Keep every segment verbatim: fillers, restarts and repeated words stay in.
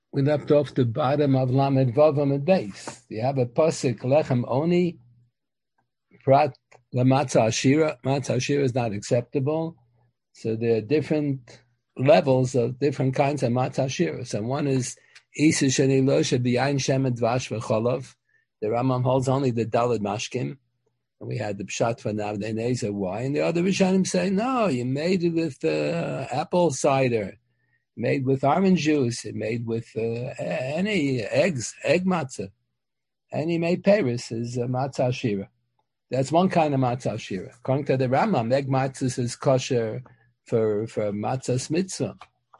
We left off the bottom of Lamed Vav Amud Beis. You have a pasuk lechem oni prat lamatzah ashira. Matzah ashira is not acceptable. So there are different levels of different kinds of matzah ashira. So one is isa sheni lo shebiyayin shemet dvash v'cholav. The Rambam holds only the daled mashkim. And we had the pshat for Navdei Nezer. Why? And the other Rishonim say, no, you made it with uh, apple cider. Made with orange juice, it made with uh, any eggs, egg matzah. And he made Paris is uh, matzah shira. That's one kind of matzah shira. According to the Rambam, egg matzah is kosher for, for matzah mitzvah.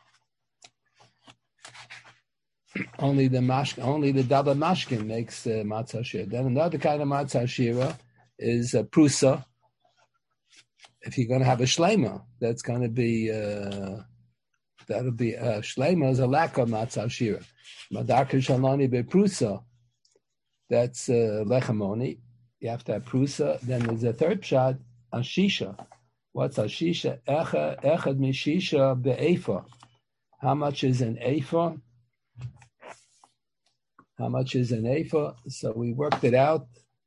Only the mash, only the double mashkin makes uh, matzah shira. Then another kind of matzah shira is a uh, prusa. If you're going to have a shleima, that's going to be... Uh, That'll be uh, shleima is a lack of matzah shira. Madarka shaloni beprusa. That's uh, lechamoni. You have to have prusa. Then there's a third pshat, ashisha. What's ashisha? Echad echad mishisha be'efa. How much is an efa? How much is an efa? So we worked it out.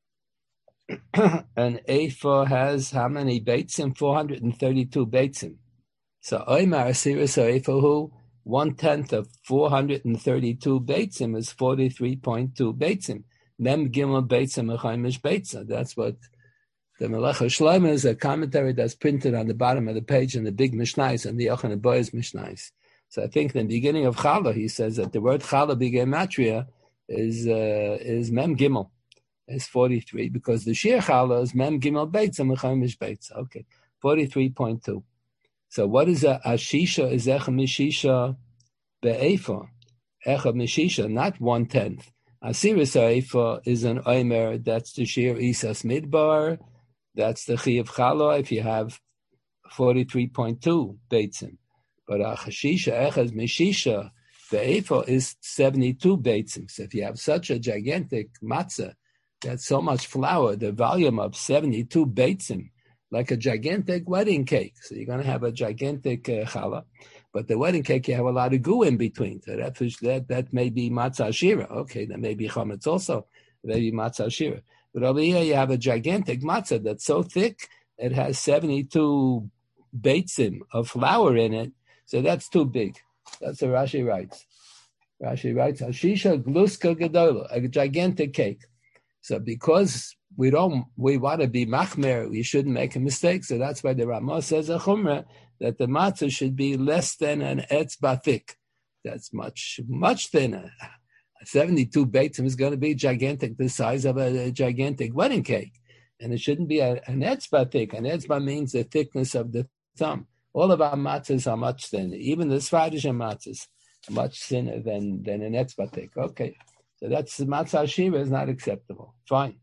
An efa has how many beitzim? four hundred thirty-two beitzim. So Oymar Asiris Oifahu, one tenth of four hundred thirty-two beitzim is forty-three point two beitzim. Mem Gimel beitzim Echaimish beitzah. That's what the Melecha Shlomo is, a commentary that's printed on the bottom of the page in the big Mishnais and the Yochanan Boaz Mishnais. So I think in the beginning of Chala, he says that the word Chala B'Gematria is uh, is Mem Gimel, is forty-three, because the Shir Chala is Mem Gimel beitzim Echaimish beitzah. Okay, forty-three point two. So what is a ashisha? Is echa mishisha be'efa? Echa mishisha, not one tenth. Asiris ha'efa is an omer. That's the shir isas midbar. That's the chi of chala. If you have forty-three point two beitzim, but a hashisha echa mishisha be'efa is seventy-two beitzim. So if you have such a gigantic matzah, that's so much flour, the volume of seventy-two beitzim. Like a gigantic wedding cake. So you're going to have a gigantic uh, challah, but the wedding cake, you have a lot of goo in between. So that, that, that may be matzah shira. Okay, that may be chametz also. Maybe matzah shira. But over here, you have a gigantic matzah that's so thick, it has seventy-two beitzim of flour in it. So that's too big. That's what Rashi writes. Rashi writes, Ashisha gluska gedola, a gigantic cake. So because we don't, we want to be machmer, we shouldn't make a mistake. So that's why the Ramah says a chumrah that the matzah should be less than an etzba thick. That's much, much thinner. seventy-two beitzim is going to be gigantic, the size of a, a gigantic wedding cake. And it shouldn't be a, an etzba thick. An etzba means the thickness of the thumb. All of our matzahs are much thinner. Even the Sfadish matzahs are much thinner than, than an etzba thick. Okay. So that's the matzah shira is not acceptable. Fine.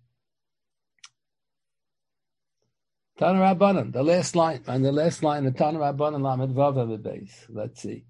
Tana Rabbanan, the last line, and the last line of Tana Rabbanan Lamed Vav Amud Beis. Let's see.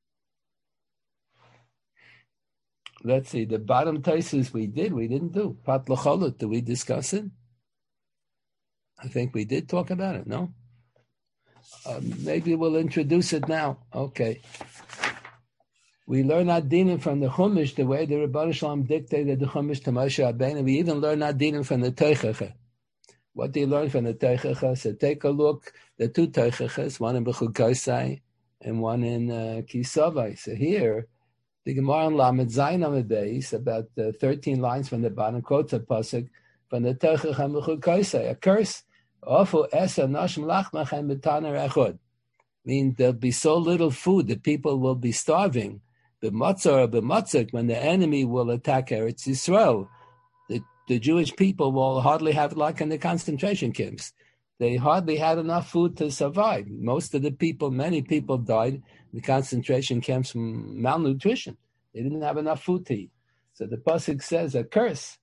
Let's see. The bottom places we did, we didn't do. Pat L'cholut, did we discuss it? I think we did talk about it, no? Uh, maybe we'll introduce it now. Okay. We learn Adinim from the Chumash, the way the Rebbeinu Shalom dictated the Chumash to Moshe Rabbeinu. We even learn Adinim from the Teichacha. What do you learn from the Teichacha? So take a look, the two Teichachas, one in Bechukosai and one in uh, Kisavai. So here, the Gemara in Lamed Zayin Amud Beis, about uh, thirteen lines from the bottom, quotes a pasuk from the Teichacha and Bechukosai, a curse. Ofu esa nashim lachmachem b'taner echod. Mean there'll be so little food that people will be starving. B'matzah or b'matzik, when the enemy will attack Eretz Yisrael, the, the Jewish people will hardly have, like in the concentration camps, they hardly had enough food to survive. Most of the people, many people died in the concentration camps from malnutrition. They didn't have enough food to eat. So the pasuk says a curse.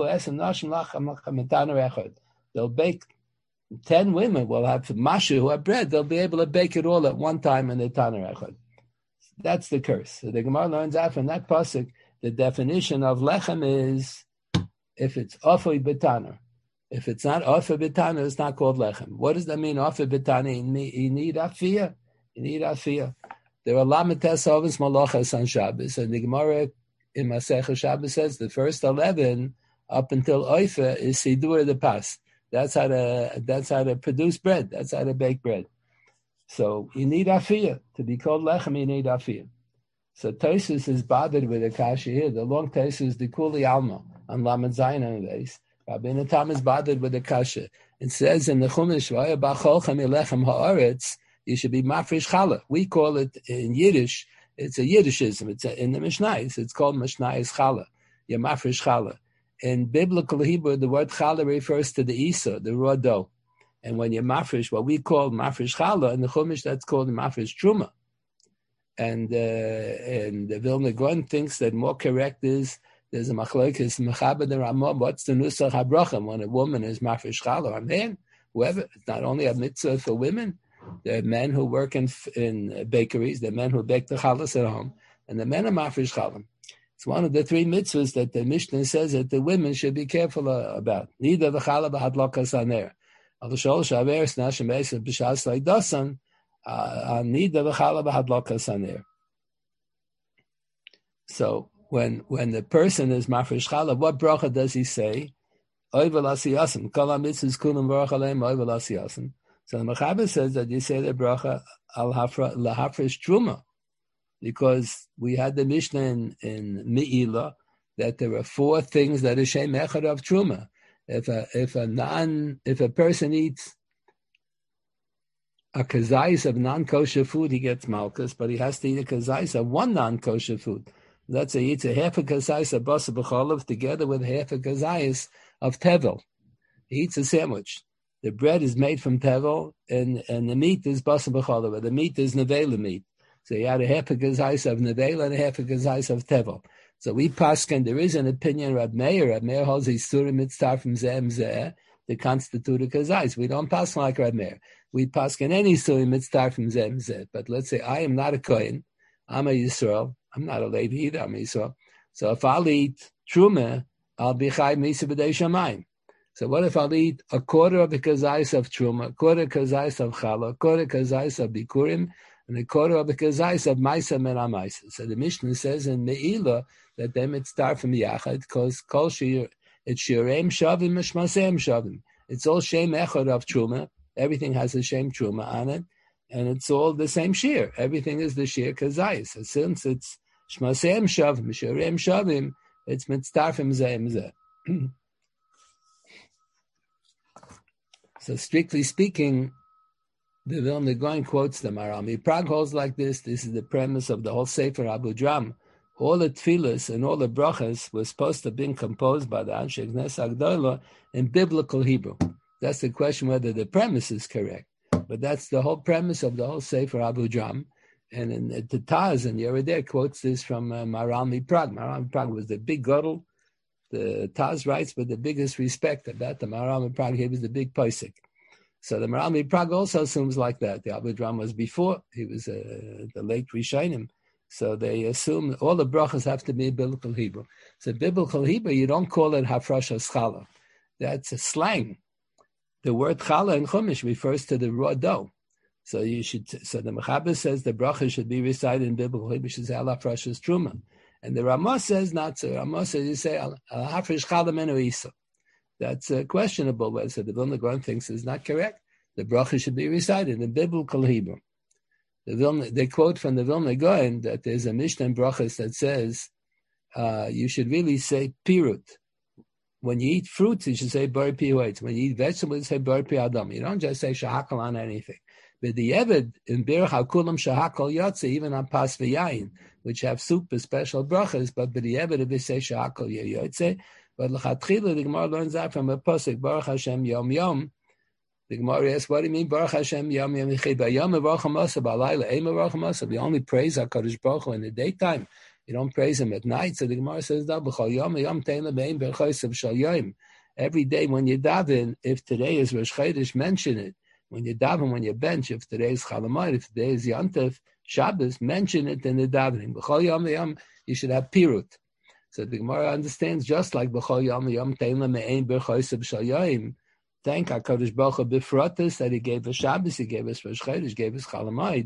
They'll bake. Ten women will have mashu who have bread. They'll be able to bake it all at one time in the Tanur Echad. That's the curse. So the Gemara learns out from that pasuk, the definition of lechem is if it's ofay b'tanur. If it's not ofay b'tanur, it's not called lechem. What does that mean, ofay b'tanur? You need afiyah. You need afiyah. There are Lametes Ovens Malachas on Shabbos, and the Gemara in Masechah Shabbos says the first eleven up until Oifa is Sidur de Pas. That's how to that's how to produce bread. That's how to bake bread. So you need afiyah to be called lechem. You need afiyah. So Tosfos is bothered with a kasha here. The long Tosfos is the Kuli Alma on Lamed Zayin on base. Rabbeinu Tam is bothered with the kasha. It says in the Chumash, "V'aya b'cholchem yilechem haaretz." You should be mafresh challah. We call it in Yiddish. It's a Yiddishism. It's a, in the Mishnayos. It's called Mishnayos challah. You're mafresh challah. In biblical Hebrew, the word challah refers to the isa, the raw dough. And when you're mafresh, what we call mafresh challah, in the Chumash, that's called mafresh truma. And uh, and the Vilna Gaon thinks that more correct is there's a machlokes mechabed and Ramah. What's the nusach habrachim when a woman is mafresh challah? A man, whoever. It's not only a mitzvah for women. There are men who work in in bakeries. There are men who bake the challahs at home, and the men are mafresh challah. It's one of the three mitzvahs that the Mishnah says that the women should be careful uh, about. Neither the challah b'hadlokas aner. Al shol shaver snashem beis b'shas leidasan. Neither the challah b'hadlokas aner. So when when the person is mafresh challah, what bracha does he say? Oy v'lasiyasim. Kol hamitzvos kulam baruch aleim oy v'lasiyasim. So the Mechaber says that you say the bracha al hafra lahafresh truma, because we had the Mishnah in, in Me'ilah that there are four things that is shem echad of truma. If a if a non if a person eats a kazais of non kosher food, he gets malchus, but he has to eat a kazais of one non kosher food. Let's say he eats a half a kazais of basa b'cholav together with half a kazais of tevel. He eats a sandwich. The bread is made from tevel, and, and the meat is basa b'cholav. The meat is nevela meat. So you had a half a kazais of nevela and a half a kazais of tevel. So we paskin, there is an opinion, Rab Meir, Rab Meir holds a surim mitzvah from zeh zeh to constitute a kazais. We don't pass like Rab Meir. We paskin any surim mitzvah from zeh zeh. But let's say I am not a kohen, I'm a Yisrael, I'm not a Levi either, I'm a Yisrael. So if I'll eat truma, I'll be chai misa b'dei shamayim. So what if I'll eat a quarter of the kazais of truma, a quarter of the kazais of challah, a quarter of the kazais of bikurim, and a quarter of the kazais of maisa mena maisa? So the Mishnah says in Me'ilah that they might start from yachad because kol shir it's shireim shavim mishmaseim shavim. It's all shem echad of truma. Everything has a shem truma on it, and it's all the same shir. Everything is the shir kazais. So since it's shmaseim shavim, shireim shavim, it's mitzdarfim zeim zeh. So strictly speaking, the Vilna Gaon quotes the Marami. Prague holds like this. This is the premise of the whole Sefer Abu Dram. All the tefillas and all the brachas were supposed to have been composed by the Anshe Knesset Agdola in biblical Hebrew. That's the question whether the premise is correct. But that's the whole premise of the whole Sefer Abu Dram. And in the Taz and Yerideh quotes this from uh, Marami Prague. Marami Prague was the big gadol. The Taz writes with the biggest respect about the Marami Prague. He was the big posek. So the Marami Prague also assumes like that. The Abu Dram was before. He was uh, the late Rishonim. So they assume all the brachas have to be biblical Hebrew. So biblical Hebrew, you don't call it hafrashas challah. That's a slang. The word challah in Chumash refers to the raw dough. So you should. So the Mechaber says the bracha should be recited in biblical Hebrew. Should say al hafrashas truma. And the Ramah says not so. Ramah says you say al hafresh challah menu isa. That's uh, questionable. Whether so the Vilna Gaon thinks is not correct. The bracha should be recited in biblical Hebrew. The Vilna, they quote from the Vilna Gaon that there's a Mishnah in Brachas that says uh, you should really say pirut. When you eat fruits, you should say bar pihuetz. When you eat vegetables, you say bar pi adam. You don't just say shahakal on anything. But the Eved in Bir Hakulam Shahakal Yotze, even on Pas V'Yayin, which have super special brachas, but the Eved if they say Shahakal Yotze, but l'chatchila the Gemara learns that from a pasuk Baruch Hashem Yom Yom. The Gemara asks, what do you mean Baruch Hashem Yom Yom Yichid? Yom Baruch Hamasa B'Alayla Eim Baruch Hamasa. We only praise HaKadosh Baruch Hu in the daytime. You don't praise Him at night. So the Gemara says, no, B'Chol Yom Yom Teila Be'Eim B'Chosav Shal Yom. Every day when you daven, if today is Rosh Chodesh, mention it. When you daven, when you bench, if today is Chalamayit, if today is Yontif, Shabbos, mention it in the davening. B'Chol Yom Yom, you should have pirut. So the Gemara understands just like B'Chol Yom Yom Teila Be'Eim B'Chosav Shal Yom. Thank HaKadosh Baruch Hu B'Fratis that He gave us Shabbos, He gave us Rosh Chodesh, gave us Chalamayit.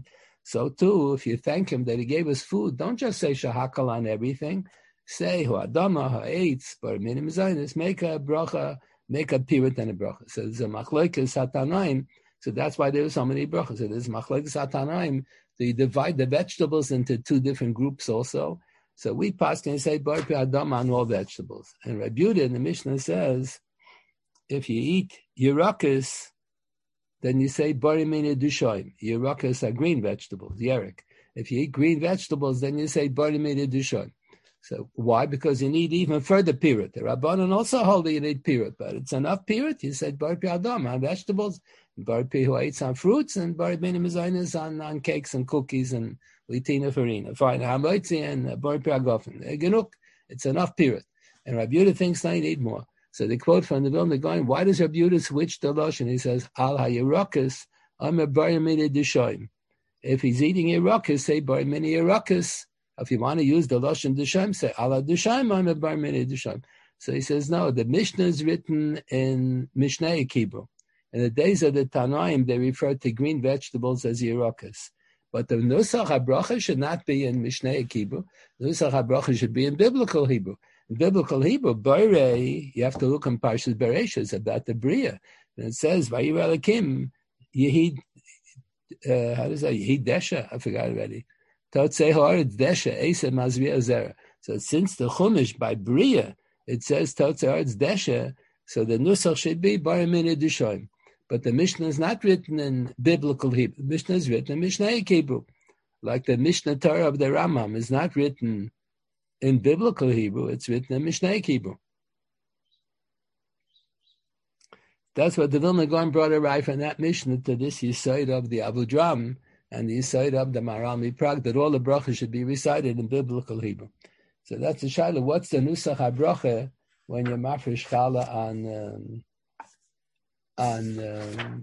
So too, if you thank him that he gave us food, don't just say shahakal on everything. Say hu adama ha'etz bar minim zaynis. Make a bracha, make a pirat and a bracha. So there's a machlokes hatanaim. So that's why there's so many brachas. So there's machlokes hatanaim. So you divide the vegetables into two different groups also. So we pass can say bar pi adama on all vegetables. And Rabbi Yehuda in the Mishnah says, if you eat yerakas, then you say bari mina dushoim. Yerakas are green vegetables, yerek. If you eat green vegetables, then you say bari mina dushoim. So why? Because you need even further period. The Rabbanan also hold that you need period, but it's enough period. You said bari pi adam on vegetables, bari pi who eats on fruits, and bari mina mezainas on on cakes and cookies and litina farina. Fine, hamoitzi and bari pi agofen. Genuk, it's enough period. And Rabbi Yehuda thinks now you need more. So the quote from the Vilna Gaon, why does Rabbi Yehuda switch the lashon? He says, Al hayerakas, I'm a bar mina d'shoim. If he's eating yerakas, say bar mina yerakas. If you want to use the lashon d'shoim, say Al d'shoim, I'm a bar mina d'shoim. So he says, no, the Mishnah is written in Mishneh Hebrew. In the days of the Tanaim, they refer to green vegetables as yerakas. But the Nusach HaBracha should not be in Mishneh Hebrew. The Nusach HaBracha should be in Biblical Hebrew. In biblical Hebrew, Borei, you have to look in Parshas Bereshis about the Bria. And it says, Vayir Elokim, Yehid, uh, how does that, Yehid Desha? I forgot already. Totzei Haaretz Desha, Eisa Mazriya Zera. So since the Chumash by Bria, it says Totzei Haaretz Desha, so the Nusach should be Bar Mina D'Shoim. But the Mishnah is not written in biblical Hebrew. The Mishnah is written in Mishnah Hebrew. Like the Mishnah Torah of the Rambam is not written in biblical Hebrew, it's written in Mishnah Hebrew. That's what the Vilna Gaon brought a right from that Mishnah to this Yesod of the Avudraham and the Yesod of the Maharal MiPraag, that all the brachas should be recited in biblical Hebrew. So that's the shaila. What's the Nusach HaBracha when you're mafresh challah on um, on um,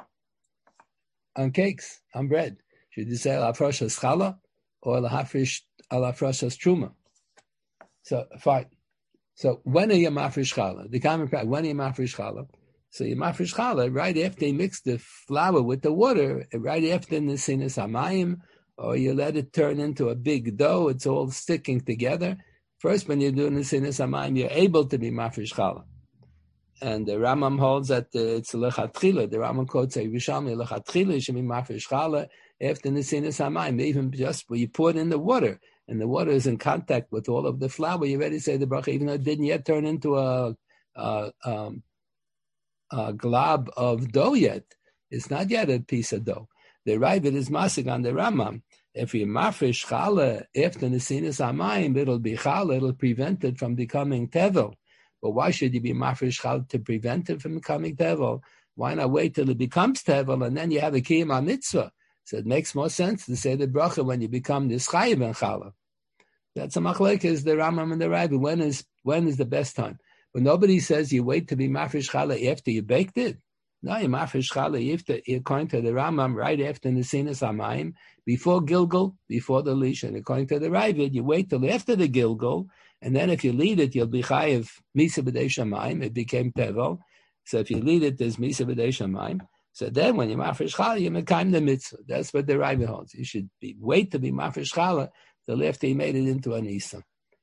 on cakes, on bread? Should you say al hafrashas challah or al hafresh al hafrashas truma? So fine. So when are you mafresh challah? The common practice. When are you mafresh challah? So you mafresh challah right after you mix the flour with the water, right after the sinas hamayim, or you let it turn into a big dough. It's all sticking together. First, when you're doing the sinas hamayim, you're able to be mafresh challah. And the Rambam holds that uh, it's lechatchila. The Rambam quotes a Yerushalmi lechatchila. You should be mafresh challah after the sinas hamayim, even just when you pour it in the water. And the water is in contact with all of the flour, you already say the bracha, even though it didn't yet turn into a, a, um, a glob of dough yet. It's not yet a piece of dough. The Ravid is masig on the Rambam. If you mafresh challah after nesinas hamayim, it'll be challah, it'll prevent it from becoming tevel. But why should you be mafresh challah to prevent it from becoming tevel? Why not wait till it becomes tevel and then you have a kiyum mitzvah? So it makes more sense to say the bracha when you become nischayev and challah. That's a machlekes, the Rambam and the Rabbi. When is when is the best time? But nobody says you wait to be mafresh challah after you baked it. No, you mafresh challah after, according to the Rambam, right after nesinas hamayim, before Gilgul, before the leash. And according to the Rabbi, you wait till after the Gilgul, and then if you lead it, you'll be chayev misa b'dei shamayim. It became tevel. So if you lead it, there's misa b'dei shamayim. So then when you mafresh challah, you mekayim the mitzvah. That's what the Rabbi holds. You should be, wait to be mafresh challah till after he made it into an isa.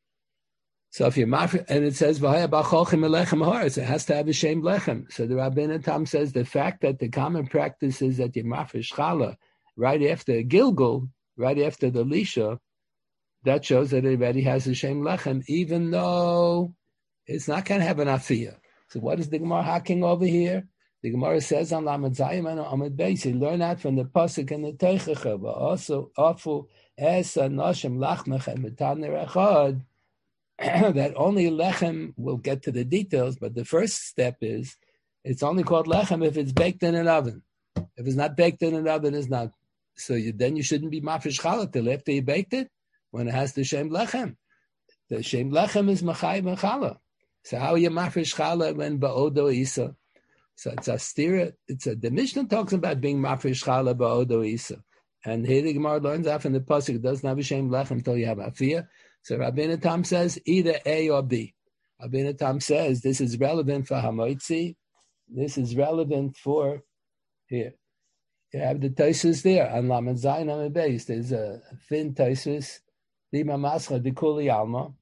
So if you're mafresh, and it says v'haya b'cholchem elechem haaretz, it has to have a shem lechem. So the Rabbeinu Tam says the fact that the common practice is that you mafresh challah right after Gilgul, right after the lisha, that shows that it already has a shem lechem, even though it's not going to have an afiyah. So what is the Gemara hacking over here? The Gemara says on Lamed Zayim and Amud Beis, you learn that from the pasuk and the Teichacha, but also afu es anashim lachmechem metaner echad, that only lechem will get to the details, but the first step is it's only called lechem if it's baked in an oven. If it's not baked in an oven, it's not. So you, then you shouldn't be mafresh challah till after you baked it, when it has the shem lechem. The shem lechem is machayim and challah. So how are you mafresh challah when ba'odo isa? So it's a stira. It's a, the Mishnah talks about being mafresh challah ba'odo isa. And here the Gemara learns out from the pasuk, it doesn't have a shem lechem until you have afiyah. So Rabbeinu Tam says either A or B. Rabbeinu Tam says this is relevant for hamoitzi. This is relevant for here. You have the Tosfos there on Lamed Zayin on the base. There's a thin Tosfos, Lima Mascha de Kuli Alma.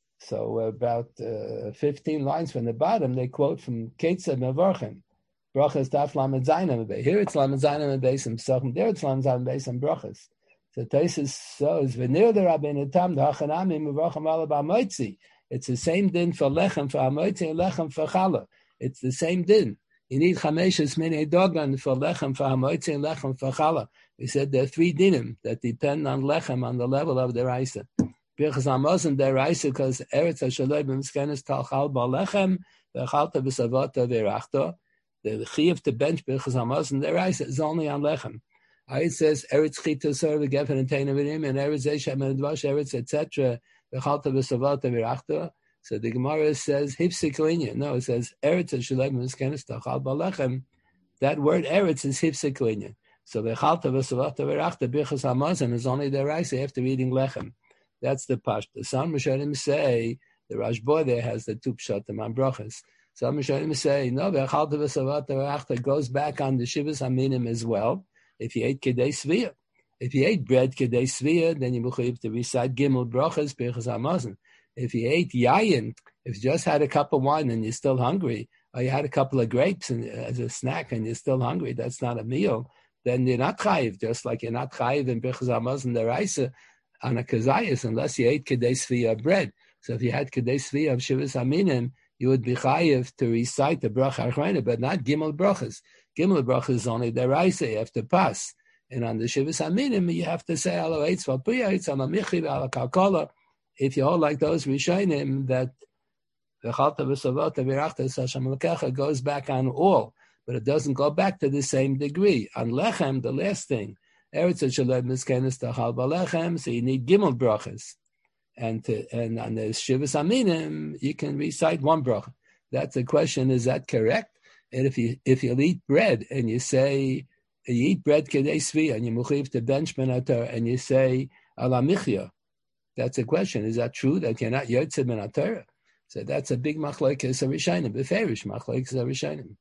So about uh, fifteen lines from the bottom, they quote from Ketzad Mevorchim. Brachas Daf Lamed Zayin on the base. Here it's Lamed Zayin on the base and Pesachim. There it's Lamed Zayin on the base and Brachas. So Tosfos says, V'nir the Rabbeinu Tam Hachanami Mevorchim Ala B'Amoitzi. It's the same din for Lechem for Amoitzi and Lechem for Challah. It's the same din. You need chameshes minei dogan for lechem for hamoitzi and lechem for challah. We said there are three dinim that depend on lechem on the level of the raisa. Birchas hamazon der raisa because eretz hashaloi b'miskenes talchal ba'lechem v'chalta b'savota v'erachto. The chiyuv to bench birchas hamazon der raisa is only on lechem. It says eretz chita sor v'gefen and teina v'nim and eretz zeshem and dvash eretz et cetera v'chalta b'savota v'erachto. So the Gemara says hifsik linya. No, it says eretz hashaloi b'miskenes talchal ba'lechem. That word eretz is hifsik linya. So v'chalta v'savota v'erachto birchas hamazon is only der raisa after eating lechem. That's the pashta. Some Rishonim say the Rashba there has the two pshatim on brachas. Some Rishonim say no, v'chalta v'savata v'achta goes back on the shivas aminim as well. If you ate kedei svia, if you ate bread kedei svia, then you mechuyev to recite gimel brachas birchas hamazon. If you ate yayin, if you just had a cup of wine and you're still hungry, or you had a couple of grapes and, uh, as a snack and you're still hungry, that's not a meal. Then you're not chayiv, just like you're not chayiv in birchas hamazon deraisa on a kazayas, unless you ate kedei svia bread. So if you had kedei svia of shivas aminim, you would be chayiv to recite the bracha achrayna, but not gimel brachas. Gimel brachas is only deraisa, you have to pass. And on the shivas aminim, you have to say alo eitz val priya eitz ala michi ala kalkola. If you hold like those rishonim that v'chalta v'savota v'irachta Hashem lekecha goes back on all, but it doesn't go back to the same degree. On lechem, the last thing, eretz hashaloi miskenes tachal b'lechem, so you need gimel brachas, and to, and on the shivas aminim you can recite one bracha. That's the question: is that correct? And if you if you eat bread and you say you eat bread kedei svi and you mechuyev to bench benator and you say ala michya. That's a question. Is that true that you're not yotze ben Torah? So that's a big machlokes of Rishonim, beferish machlokes of Rishonim.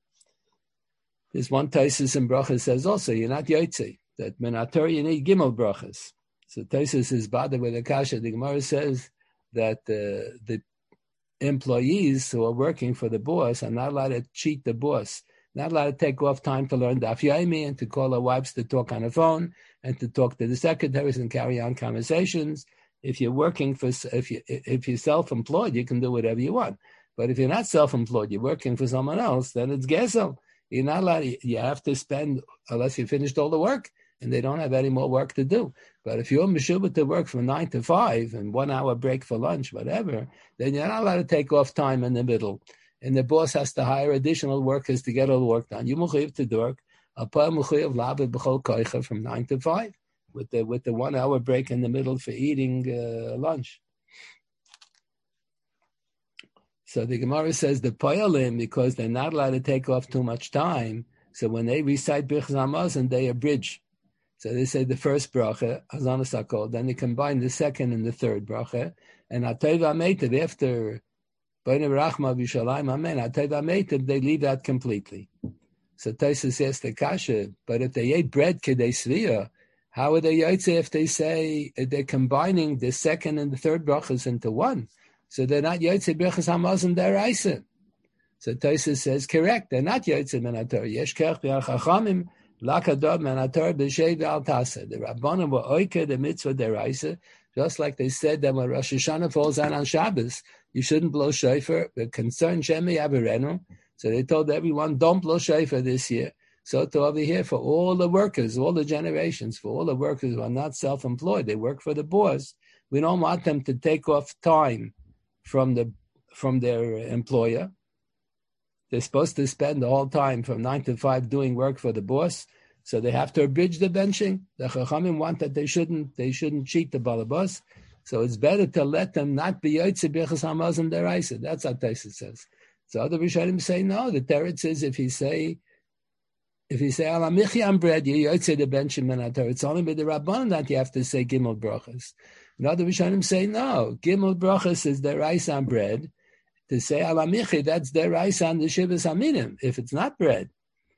There's one Tosfos in brachas says also you're not yotze. That ben Torah you need gimel brachas. So Tosfos is bothered with the kasha. The Gemara says that uh, the employees who are working for the boss are not allowed to cheat the boss. Not allowed to take off time to learn daf yomi and to call their wives to talk on the phone and to talk to the secretaries and carry on conversations. If you're working for, if you if you're self-employed, you can do whatever you want. But if you're not self-employed, you're working for someone else, then it's gesel. You're not allowed. You have to spend unless you finished all the work, and they don't have any more work to do. But if you're meshubah to work from nine to five and one hour break for lunch, whatever, then you're not allowed to take off time in the middle. And the boss has to hire additional workers to get all the work done. You mechuyev to work from nine to five. With the with the one hour break in the middle for eating uh, lunch. So the Gemara says the poyalim, because they're not allowed to take off too much time, so when they recite Birchas Hamazon, they abridge. So they say the first bracha, Hazon Sakol, then they combine the second and the third bracha, and Ateva Meitav, after B'nai Rachma V'Shalayim Amen, Ateva Meitav, they leave out completely. So Tosfos says the kasha, but if they ate bread kedei svia, how are they yotze if they say they're combining the second and the third brachas into one? So they're not yotze birchas hamazon deraisa. So Tosfos says, correct, they're not yotze min Torah. Yesh kerch b'yar chachamim lakadov min Torah b'shei v'al tasa. The Rabbanim were oike the mitzvah deraisa, just like they said that when Rosh Hashanah falls out on Shabbos, you shouldn't blow shofar. We're concerned shemi averenu. So they told everyone, don't blow shofar this year. So to over here, for all the workers, all the generations, for all the workers who are not self-employed, they work for the boss, we don't want them to take off time from the from their employer. They're supposed to spend the whole time from nine to five doing work for the boss, so they have to abridge the benching. The Chachamim want that they shouldn't they shouldn't cheat the balabas, so it's better to let them not be yotze birchas hamazon deraisa. That's what Tosfos says. So other Rishonim say no. The teretz is if you say If you say ala michi on bread, you yotze the benching min Torah. It's only by the Rabbanan that you have to say gimel brachas. Another Rishonim say no. Gimel brachas is the rice on bread. To say ala michi, that's the rice on the shivas aminim. If it's not bread,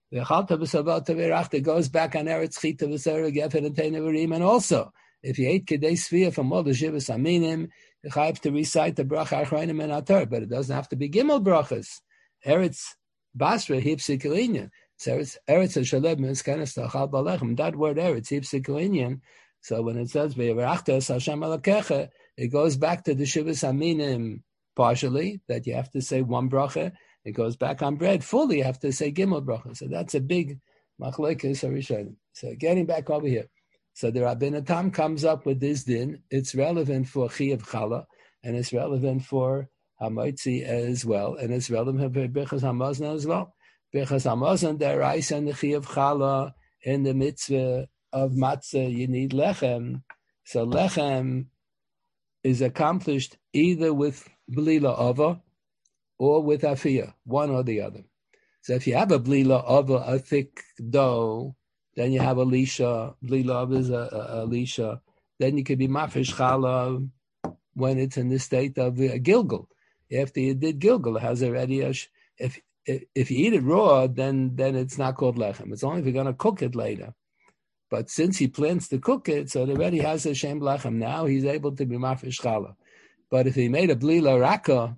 The Chalta B'Savot Tavirachta goes back on Eretz Chita V'Sera Gefen and Teinevarim, and also if you ate Kedei Sfiyah from all the Shivas Aminim, you have to recite the bracha Achronim and Atar, but it doesn't have to be Gimel brachas. Eretz Basra Hipsik Elinyan. So Eretz Eretz Shalem Miskanas Tachal Balechem. That word Eretz Hipsik Elinyan. So when it says V'Yavarachta Hashem Alakecha, it goes back to the Shivas Aminim partially, that you have to say one bracha. It goes back on bread fully. You have to say Gimel bracha. So that's a big machlekes harishonim. So getting back over here. So the Rabbeinu Tam comes up with this din. It's relevant for Chiyuv Chala, and it's relevant for Hamoitzi as well, and it's relevant for Birchas Hamazon as well. Birchas Hamazon, the rice and the Chiyuv Chala, in the mitzvah of matzah, you need lechem. So lechem is accomplished either with blila ava or with afiyah, one or the other. So if you have a blila ava, a thick dough, then you have a lisha. Blila ava is a, a, a lisha. Then you could be mafish chala when it's in the state of uh, gilgul. After you did gilgul, it has already a. Sh- if, if if you eat it raw, then then it's not called lechem. It's only if you're going to cook it later. But since he plans to cook it, so it already has a shem lechem. Now he's able to be mafish chala. But if he made a blila raka,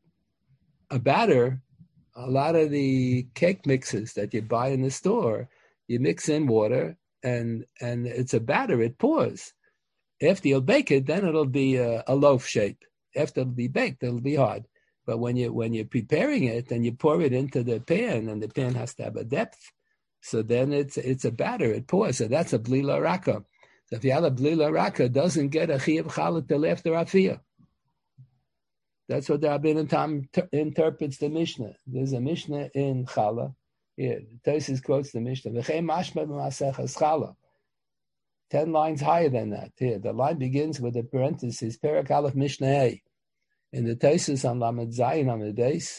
a batter, a lot of the cake mixes that you buy in the store, you mix in water and and it's a batter. It pours. After you'll bake it, then it'll be a, a loaf shape. After it'll be baked, it'll be hard. But when you when you're preparing it and you pour it into the pan, and the pan has to have a depth, so then it's it's a batter. It pours. So that's a blila raka. So if you have a blila raka, it doesn't get a chiyuv chala till after afiyah. That's what the Rabbeinu Tam ter- interprets the Mishnah. There's a Mishnah in Chala. Here, Tosfos quotes the Mishnah. V'chein mashma b'maseches Chala. Ten lines higher than that. Here, the line begins with a parenthesis, Perek Aleph Mishnah A. In the Tosfos on Lamed Zayin on the Deis,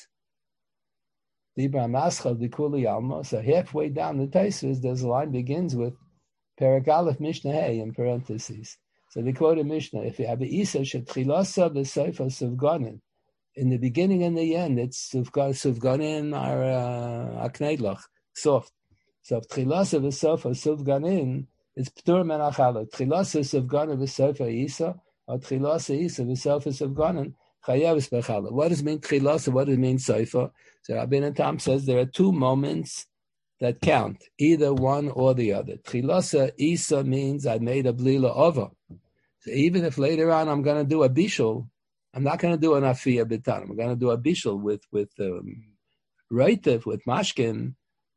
Libra Maschal Dikuli Alma. So halfway down the Tosfos, there's a line begins with Perek Aleph Mishnah A in parentheses. So they quote a Mishnah, if you have a Isa Shetchilasa v'Seifa Suvganin, in the beginning and the end, it's Suvganin are uh, Akneidlach, soft. So if Tchilasa v'Seifa Suvganin, it's Ptur Menachala. Tchilasa Suvganin v'Seifa Isa, or Tchilasa Isa v'Seifa Suvganin, Chayev B'Chala. What does it mean Tchilasa? What does it mean Seifa? So Rabbeinu Tam says there are two moments that count, either one or the other. Tchilasa Isa means I made a blila ova. So even if later on I'm going to do a bishul, I'm not going to do an afiyah bitan. I'm going to do a bishul with with um, reitif, with mashkin.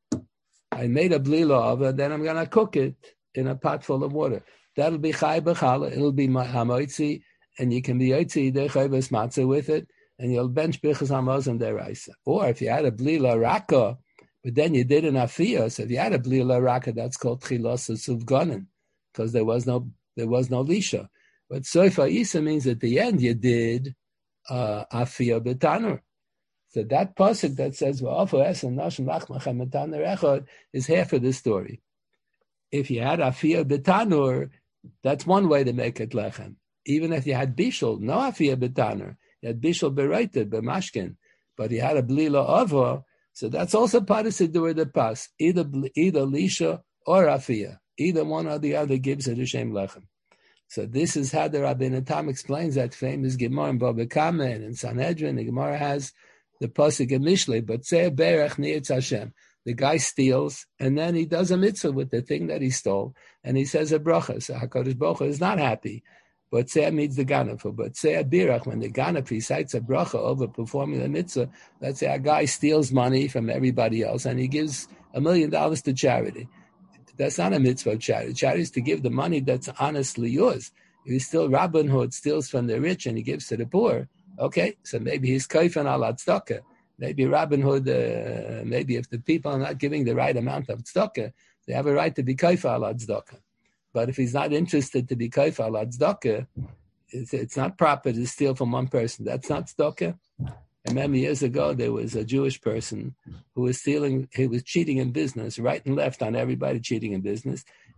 I made a blila ova, then I'm going to cook it in a pot full of water. That'll be chay b'chala. It'll be hamoitzi, and you can be yotzi dechayvas matzah with it, and you'll bench bichas hamazon deraisa. Or if you had a blila raka, but then you did an afiyah, so if you had a blila raka, that's called chilos suvganin, because there was no there was no lisha. But soifa isa means at the end you did uh, afiyah betanur. So that pasuk that says va'afu esen nashim lachmachem betanur echad is half of the story. If you had afiyah betanur, that's one way to make it lechem. Even if you had bishul, no afiyah betanur, you had bishul bereited b'mashkin, but you had a blila ava. So that's also part of Siddur the Pas. Either either Lisha or Afiyah. Either one or the other gives it a Shem Lechem. So this is how the Rabbeinu Tam explains that famous Gemara in Baba Kama and in Sanhedrin. The Gemara has the Pasuk in Mishlei, but Tzeh Berech Nirtz Hashem. The guy steals, and then he does a mitzvah with the thing that he stole, and he says a bracha. So HaKadosh Baruch Hu is not happy. But Tzeh means the ganef. But Tzeh birach, when the ganef recites a bracha over performing the mitzvah, let's say a guy steals money from everybody else and he gives a million dollars to charity. That's not a mitzvah of charity. Charity is to give the money that's honestly yours. If he's still Robin Hood, steals from the rich and he gives to the poor, okay, so maybe he's kaifan al tzedakah. Maybe Robin Hood, uh, maybe if the people are not giving the right amount of tzedakah, they have a right to be kaifan al tzedakah. But if he's not interested to be kaifah al tzedakah, it's, it's not proper to steal from one person. That's not tzedakah. I remember years ago there was a Jewish person who was stealing. He was cheating in business, right and left on everybody cheating in business.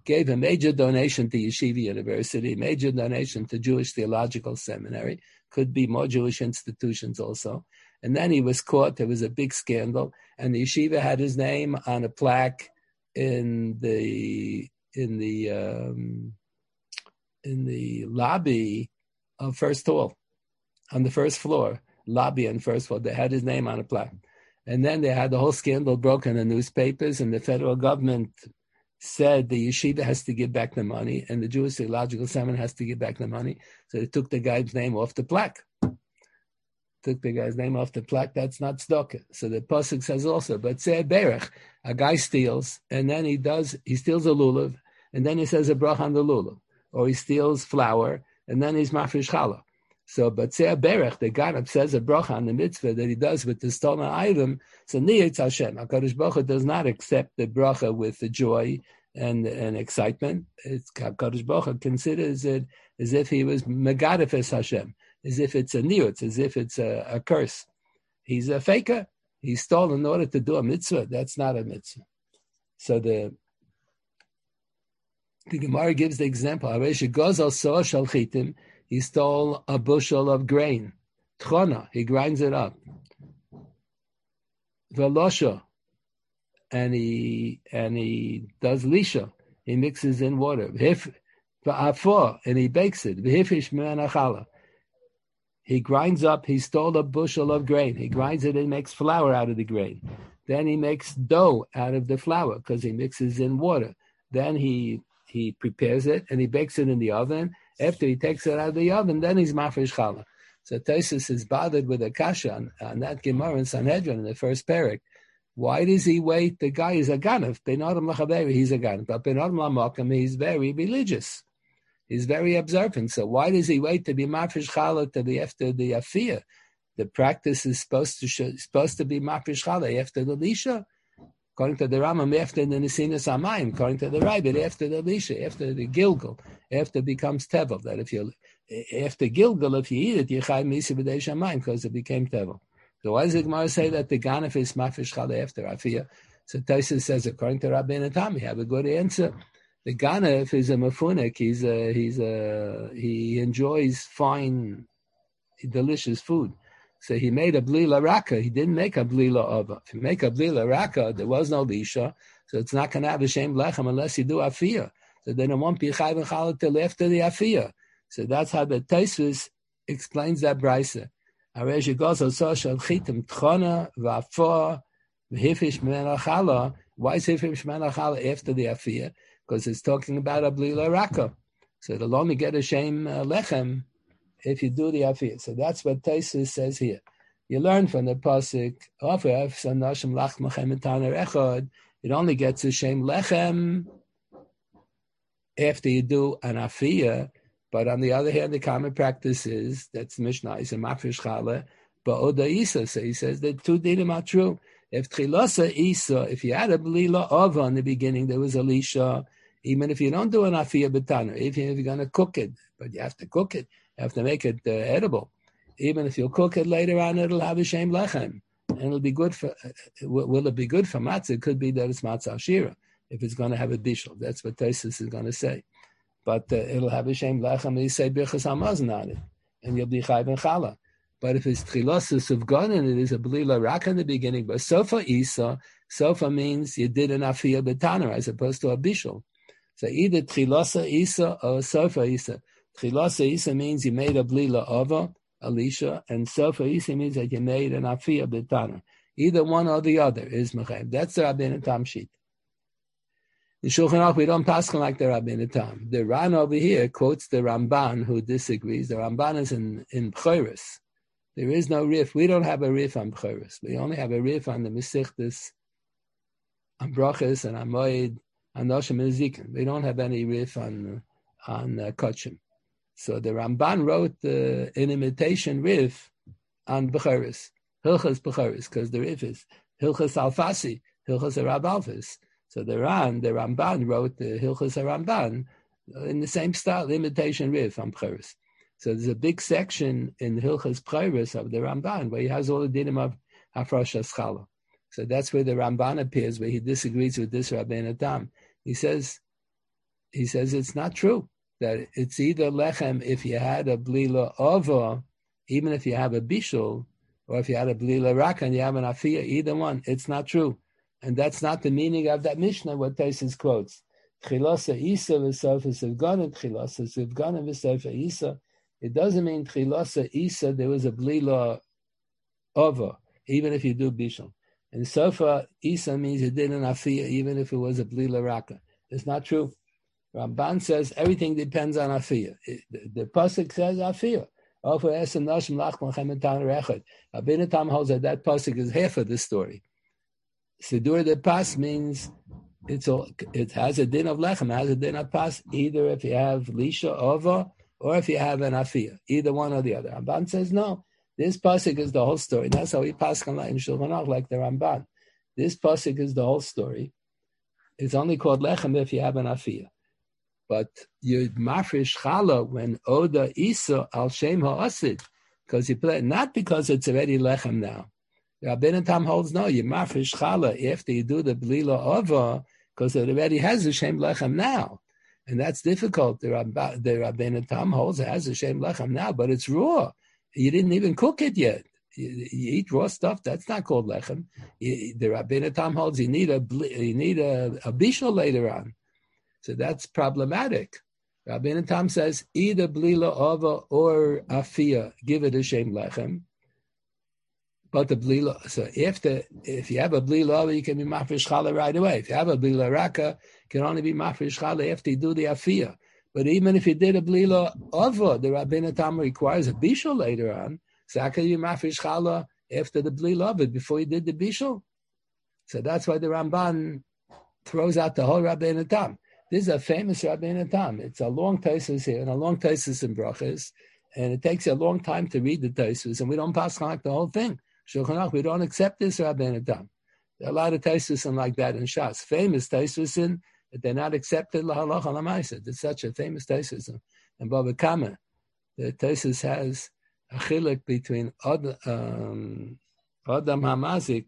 gave a major donation to Yeshiva University, major donation to Jewish Theological Seminary, could be more Jewish institutions also. And then he was caught. There was a big scandal, and the yeshiva had his name on a plaque in the in the um, in the lobby of First Hall, on the first floor, lobby and first floor. They had his name on a plaque, and then they had the whole scandal broke in the newspapers, and the federal government said the yeshiva has to give back the money, and the Jewish Theological Seminary has to give back the money. So they took the guy's name off the plaque. Took the guy's name off the plaque. That's not tzedakah. So the pasuk says also, but say berach, a guy steals, and then he does, he steals a lulav, and then he says a bracha on the lulav, or he steals flour, and then he's mafresh challah. So, but say berach, the Ganab says a bracha on the mitzvah that he does with the stolen item. So niyitz Hashem, Hakadosh Baruch Hu does not accept the bracha with the joy and and excitement. It's Hakadosh Baruch Hu considers it as if he was megadefes Hashem, as if it's a niyutz, as if it's a, a curse. He's a faker. He stole in order to do a mitzvah. That's not a mitzvah. So the the Gemara gives the example. He stole a bushel of grain. Tchona, he grinds it up. Velosha, and he and he does lisha. He mixes in water. V'afo, and he bakes it. V'hifish me'anachala. He grinds up. He stole a bushel of grain. He grinds it and makes flour out of the grain. Then he makes dough out of the flour because he mixes in water. Then he he prepares it and he bakes it in the oven. After he takes it out of the oven, then he's mafresh challah. So Tosfos is bothered with a kasha on, on that Gemara in Sanhedrin in the first parak. Why does he wait? The guy is a ganav. Ben Adam Lachaveri, he's a ganav. But Ben Adam Lamakam, he's very religious. He's very observant. So why does he wait to be mafresh challah to be after the afiyah? The practice is supposed to show, supposed to be mafresh challah after the lisha. According to the Rambam, after the Nesinas Amayim, according to the Rabbit, after the Lisha, after the Gilgal, after it becomes Tevel, that if you, after Gilgal, if you eat it, you chai misi b'dei shamayim, because it became Tevel. So why does the Gemara say that the Ganef is mafresh challah after Afiyah? So Tosfos says, according to Rabbeinu Tam, you have a good answer. The Ganef is a mafunik, he's a, he's a, he enjoys fine, delicious food. So he made a blila raka. He didn't make a blila ova. If you make a blila raka, there was no lisha, so it's not going to have a shem lechem unless you do afiyah. So then it won't be chayv and challah till after the afiyah. So that's how the Tosfos explains that brisa. Aresh goes also shal chitim tchona v'afo v'hifish mena challah. Why is hifish mena challah after the afiyah? Because it's talking about a blila raka. So it'll only get a shem uh, lechem if you do the afiyah. So that's what Tosfos says here. You learn from the pasuk, it only gets a shem lechem after you do an afiyah. But on the other hand, the common practice is, that's Mishnah, is a mafresh challah, but oda isa. So he says that two dinim are true. If tchilasa isa, if you had a blila ova in the beginning, there was a lisha, even if you don't do an afiyah betana, even if you're going to cook it, but you have to cook it, you have to make it uh, edible. Even if you cook it later on, it'll have a shem lechem, and it'll be good for. Uh, will it be good for matzah? It could be that it's matzah shira if it's going to have a bishul. That's what Tosfos is going to say. But uh, it'll have a shem lechem, and you say birchas hamazon on it, and you'll be chayv and challah. But if it's tchilosus of gun and it is a blila rak in the beginning, but sofa isa, sofa means you did an afiyah betana as opposed to a bishul. So either tchilosa isa or sofa isa. Tchilasa isa means you made a blila ova, Alicia, and sofa isa means that you made an afiyah betana. Either one or the other is mechayiv. That's the Rabbeinu Tam sheet. In Shulchan Aruch, we don't pass like the Rabbeinu Tam. The Ran over here quotes the Ramban, who disagrees. The Ramban is in in Bchoros. There is no riff. We don't have a riff on Bchoros. We only have a riff on the Mesichtas, on Brachas, and on Moed, on Noshim and Zikin. We don't have any riff on on uh, Kotchim. So the Ramban wrote uh, an imitation riff on Bchoros, Hilchas Bchoros, because the riff is Hilchas Alfasi, Hilchas Rab Alfas. So the Ran, the Ramban wrote the Hilchas Ramban in the same style, imitation riff on Bchoros. So there's a big section in Hilchas Bchoros of the Ramban where he has all the dinim of Hafrashas Challah. So that's where the Ramban appears, where he disagrees with this Rabbeinu Tam. He says, he says it's not true. That it's either lechem if you had a blila ova, even if you have a bishul, or if you had a blila raka and you have an afiyah, either one, it's not true. And that's not the meaning of that Mishnah, what Taisus quotes. Chilasa isa v'sofa sivganim, chilasa sivganim v'sofa isa. It doesn't mean chilasa isa, there was a blila ova, even if you do bishul. And sofa isa means you did an afiyah, even if it was a blila raka. It's not true. Ramban says everything depends on afiyah. The, the pasuk says afiyah. Rabbeinu Tam holds that that pasuk is half of the story. Sidur de pas means it's all, it has a din of lechem, it has a din of pas, either if you have lisha ova or if you have an afiyah, either one or the other. Ramban says no. This pasuk is the whole story. That's how we pass in Shulchan Aruch, like the Ramban. This pasuk is the whole story. It's only called lechem if you have an afiyah. But you mafresh challah when oda isa al shem ha'asid, because you play not because it's already lechem now. Rabbeinu Tam holds no, you mafresh challah after you do the blila ova, because it already has the shem lechem now, and that's difficult. The, Rabba, the Rabbeinu Tam holds it has the shem lechem now, but it's raw. You didn't even cook it yet. You, you eat raw stuff. That's not called lechem. You, the Rabbeinu Tam holds you need a you need a, a bishul later on. So that's problematic. Rabbeinu Tam says either blila ova or afiyah, give it a shem lechem. But the blila, so if the if you have a blila ova, you can be mafresh challah right away. If you have a blila raka, you can only be mafresh challah after you do the afiyah. But even if you did a blila ova, the Rabbeinu Tam requires a bishul later on. So how can you mafresh challah after the blila ova before you did the bishul? So that's why the Ramban throws out the whole Rabbeinu Tam. This is a famous Rabbeinu Tam. It's a long Taisus here and a long Taisus in Brachas, and it takes a long time to read the Taisus, and we don't pass like the whole thing. Shulchan Aruch, we don't accept this Rabbeinu Tam. There are a lot of Taisus like that in Shas, famous Taisus, but they're not accepted lahalacha lamaisa. It's such a famous Taisus. And Baba Kama, the Taisus has a chiluk between Ad, um, Adam Hamazik.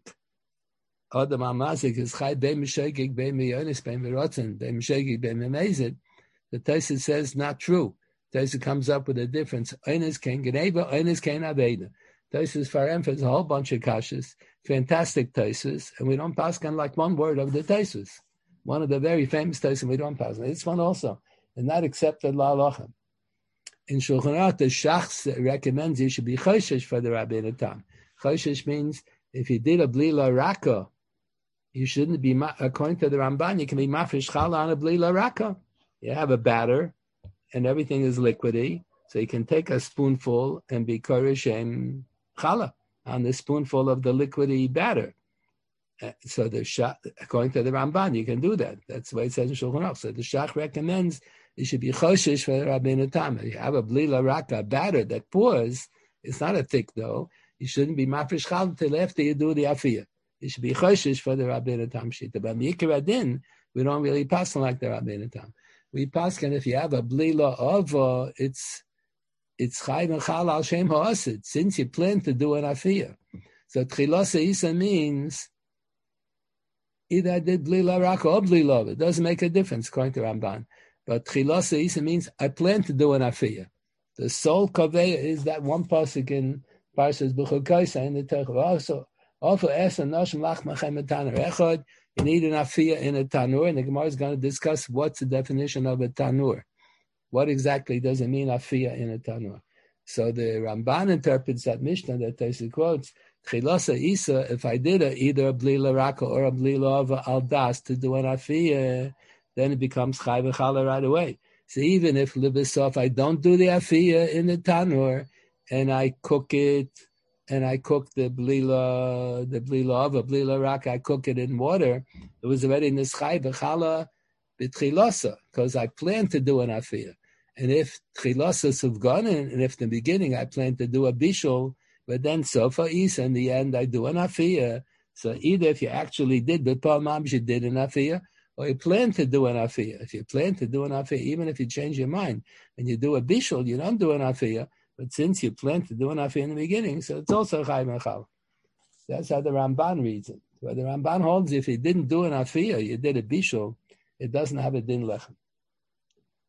Adam Hamazik is Chai Bein Meshegig, Bein Meyonis, Bein Merotzen, Bein Meshegig, Bein Memezid. The Taisus says not true. Taisus comes up with a difference. Eines Ken Geneva, Eines Ken Aveda. Taisus Farem has a whole bunch of kashas, fantastic Taisus, and we don't pass on like one word of the Taisus. One of the very famous Taisus, we don't pass on. This one also, and not accepted la lochem. In Shulchan Aruch, the Shachs recommends you should be choshesh for the Rabbeinu Tam. Choshesh means if you did a blila raka, you shouldn't be, according to the Ramban, you can be mafresh challah on a blila raka. You have a batter, and everything is liquidy, so you can take a spoonful and be koresh and challah on the spoonful of the liquidy batter. Uh, so the shach, according to the Ramban, you can do that. That's the way it says in Shulchan Aruch. So the shach recommends you should be choshesh for the Rabbeinu Tam. You have a blila raka batter that pours. It's not a thick dough. You shouldn't be mafresh challah until after you do the afiyah. You should be choshesh for the Rabbeinu Tam shita. But Mikra Adin, we don't really pass like the Rabbeinu Tam. We pass and if you have a blila ova, it's it's chayv and chal al shem ha'asid, since you plan to do an afiyah. So tchilasa isa means either I did blila raka or blila ova. It doesn't make a difference according to Ramban. But tchilasa isa means I plan to do an afiyah. The sole kaveya is that one pasuk in Parshas B'chukosa in the Torah. Also, also es anoshim lach machem etanur echad. You need an afiyah in a tanur, and the Gemara is going to discuss what's the definition of a tanur. What exactly does it mean afiyah in a tanur? So the Ramban interprets that Mishnah that Taisus quotes, Chilasa Isa, if I did a, either a blila raka or a blila ova al das to do an afiyah, then it becomes chai v'chala right away. So even if libisov, I don't do the afiyah in the tanur, and I cook it, and I cook the blila, the blila ova, blila raka, I cook it in water, it was already in this chai v'chala b'tchilasa, because I planned to do an afiyah. And if tchilasa suvganin, and if in the beginning I planned to do a bishul, but then sofa is, in the end I do an afiyah. So either if you actually did, but Paul Mamish, you did an afiyah, or you plan to do an afiyah. If you plan to do an afiyah, even if you change your mind and you do a bishul, you don't do an afiyah. But since you plan to do an afiyah in the beginning, so it's also chayv mechal. That's how the Ramban reads it. But the Ramban holds if you didn't do an afiyah, you did a bishul, it doesn't have a din lechem.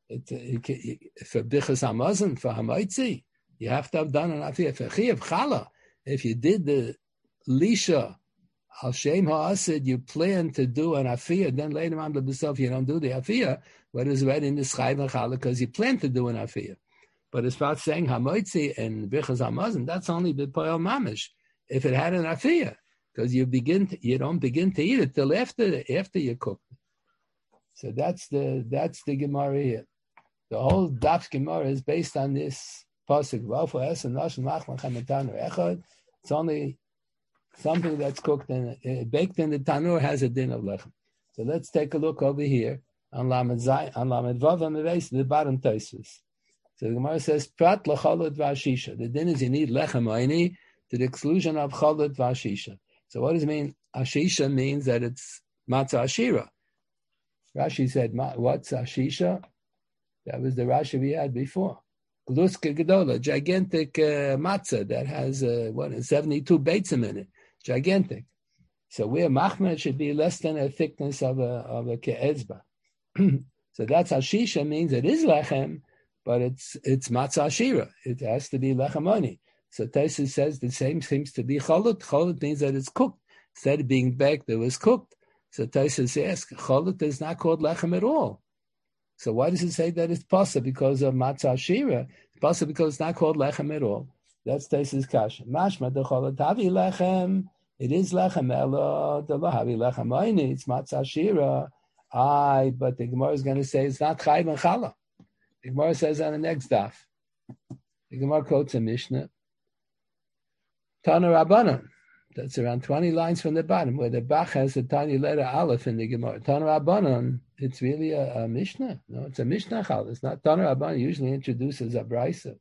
It, it, it, for Bichas Hamazon, for Hamaitzi, you have to have done an Afiyah. For Chiyav Chala, if you did the Lisha, Al Shem Ha'asid, you plan to do an Afiyah, then later on to yourself, you don't do the Afiyah, what is read in the Chayv Chala, because you plan to do an Afiyah. But as far as saying Hamaitzi and Bichas Hamazon, that's only B'Poel Mamish, if it had an Afiyah, because you begin to, you don't begin to eat it till after after you cook it. So that's the that's the Gemara here. The whole Daf Gemara is based on this pasuk. It's only something that's cooked and uh, baked in the tanur has a din of lechem. So let's take a look over here on Lamed Zay, on Lamed Vav on the base, the bottom Tosfos. So the Gemara says prat lecholot v'ashisha. The din is you need lechem oini to the exclusion of cholot v'ashisha. So what does it mean? Ashisha means that it's matzah ashira. Rashi said, what's ashisha? That was the Rashi we had before. Gluska Gedola, gigantic uh, matzah that has uh, what seventy-two beitzim in it, gigantic. So where machmer should be less than a thickness of a of a ke'ezba. So that's ashisha means it is lechem, but it's it's matzah ashira. It has to be lechemoni. So Tosfos says the same seems to be cholot. Cholot means that it's cooked instead of being baked. It was cooked. So Tosfos asks, cholot is not called lechem at all. So why does it say that it's possible because of matzah ashira? It's possible because it's not called lechem at all. That's Tosfos kasha. Mashma the cholot havi lechem. It is lechem elo the lo havi lechem oini. It's matzah ashira. I. But the Gemara is going to say it's not chayv and chala. The Gemara says on the next daf. The Gemara quotes a Mishnah. Tana Rabbanan. That's around twenty lines from the bottom, where the Bach has the tiny letter Aleph in the Gemara. Tana Rabbanan, it's really a, a Mishnah. No, it's a Mishnah Chal. It's not Tana Rabbanan. Usually introduces a Brisa.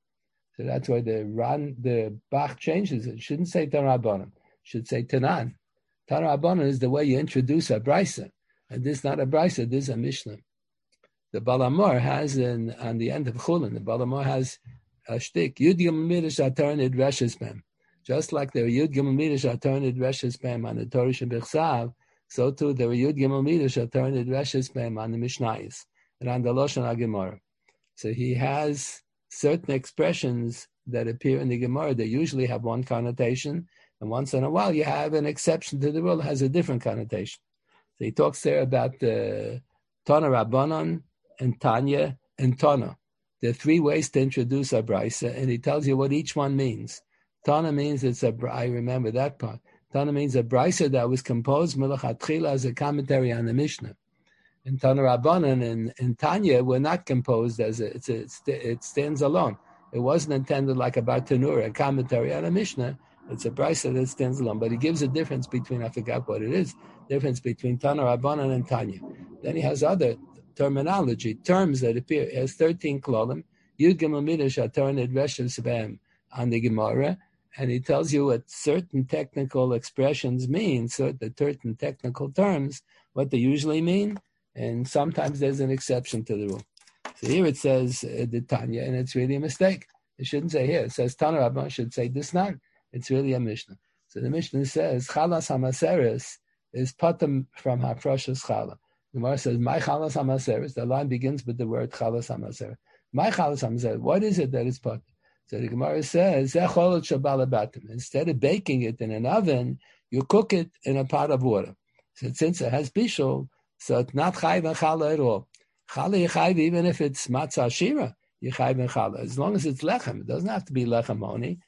So that's why the Ran, the Bach changes it. It shouldn't say Tana Rabbanan. It should say Tanan. Tana Rabbanan is the way you introduce a Brisa. And this is not a Brisa, this is a Mishnah. The Balamor has, in, on the end of Chulin, the Balamor has a shtick. Yud Yom Midish Ataranid Reshes Mem. Just like there were Yud Gimel Midish Ataranid Reshes Mem on the Torah Shebechsav, so too there were Yud Gimel Midish Ataranid Reshes Mem on the Mishnayos and on the Lashon HaGemara. So he has certain expressions that appear in the Gemara that usually have one connotation, and once in a while you have an exception to the rule that has a different connotation. So he talks there about the Tana Rabbanan and Tanya and Tana. There are three ways to introduce a brisa, and he tells you what each one means. Tana means it's a, I remember that part. Tana means a brisa that was composed melachatchila as a commentary on the Mishnah. And Tana Rabbanan and, and Tanya were not composed as a, it's a, it stands alone. It wasn't intended like a Bartanura, a commentary on a Mishnah. It's a brisa that stands alone. But he gives a difference between, I forgot what it is, difference between Tana Rabbanan and Tanya. Then he has other terminology, terms that appear. He has thirteen klolim, Yud Gimel Midish Ataranid Reshes Mem on the Gemara, and he tells you what certain technical expressions mean, so the certain technical terms, what they usually mean, and sometimes there's an exception to the rule. So here it says uh, the Tanya, and it's really a mistake. It shouldn't say here. It says Tana Rabban should say this not. It's really a Mishnah. So the Mishnah says Chalas Hamaseres is patam from Hafrashas Chala. The Gemara says my Chalas Hamaseres. The line begins with the word Chalas Hamaseres. My Chalas Hamaseres. What is it that is patam? So the Gemara says, instead of baking it in an oven, you cook it in a pot of water. So since it has bishul, so it's not chayv and chala at all. Chala you chayv even if it's matzah shira, you chayv and chala. As long as it's lechem, it doesn't have to be lechem only.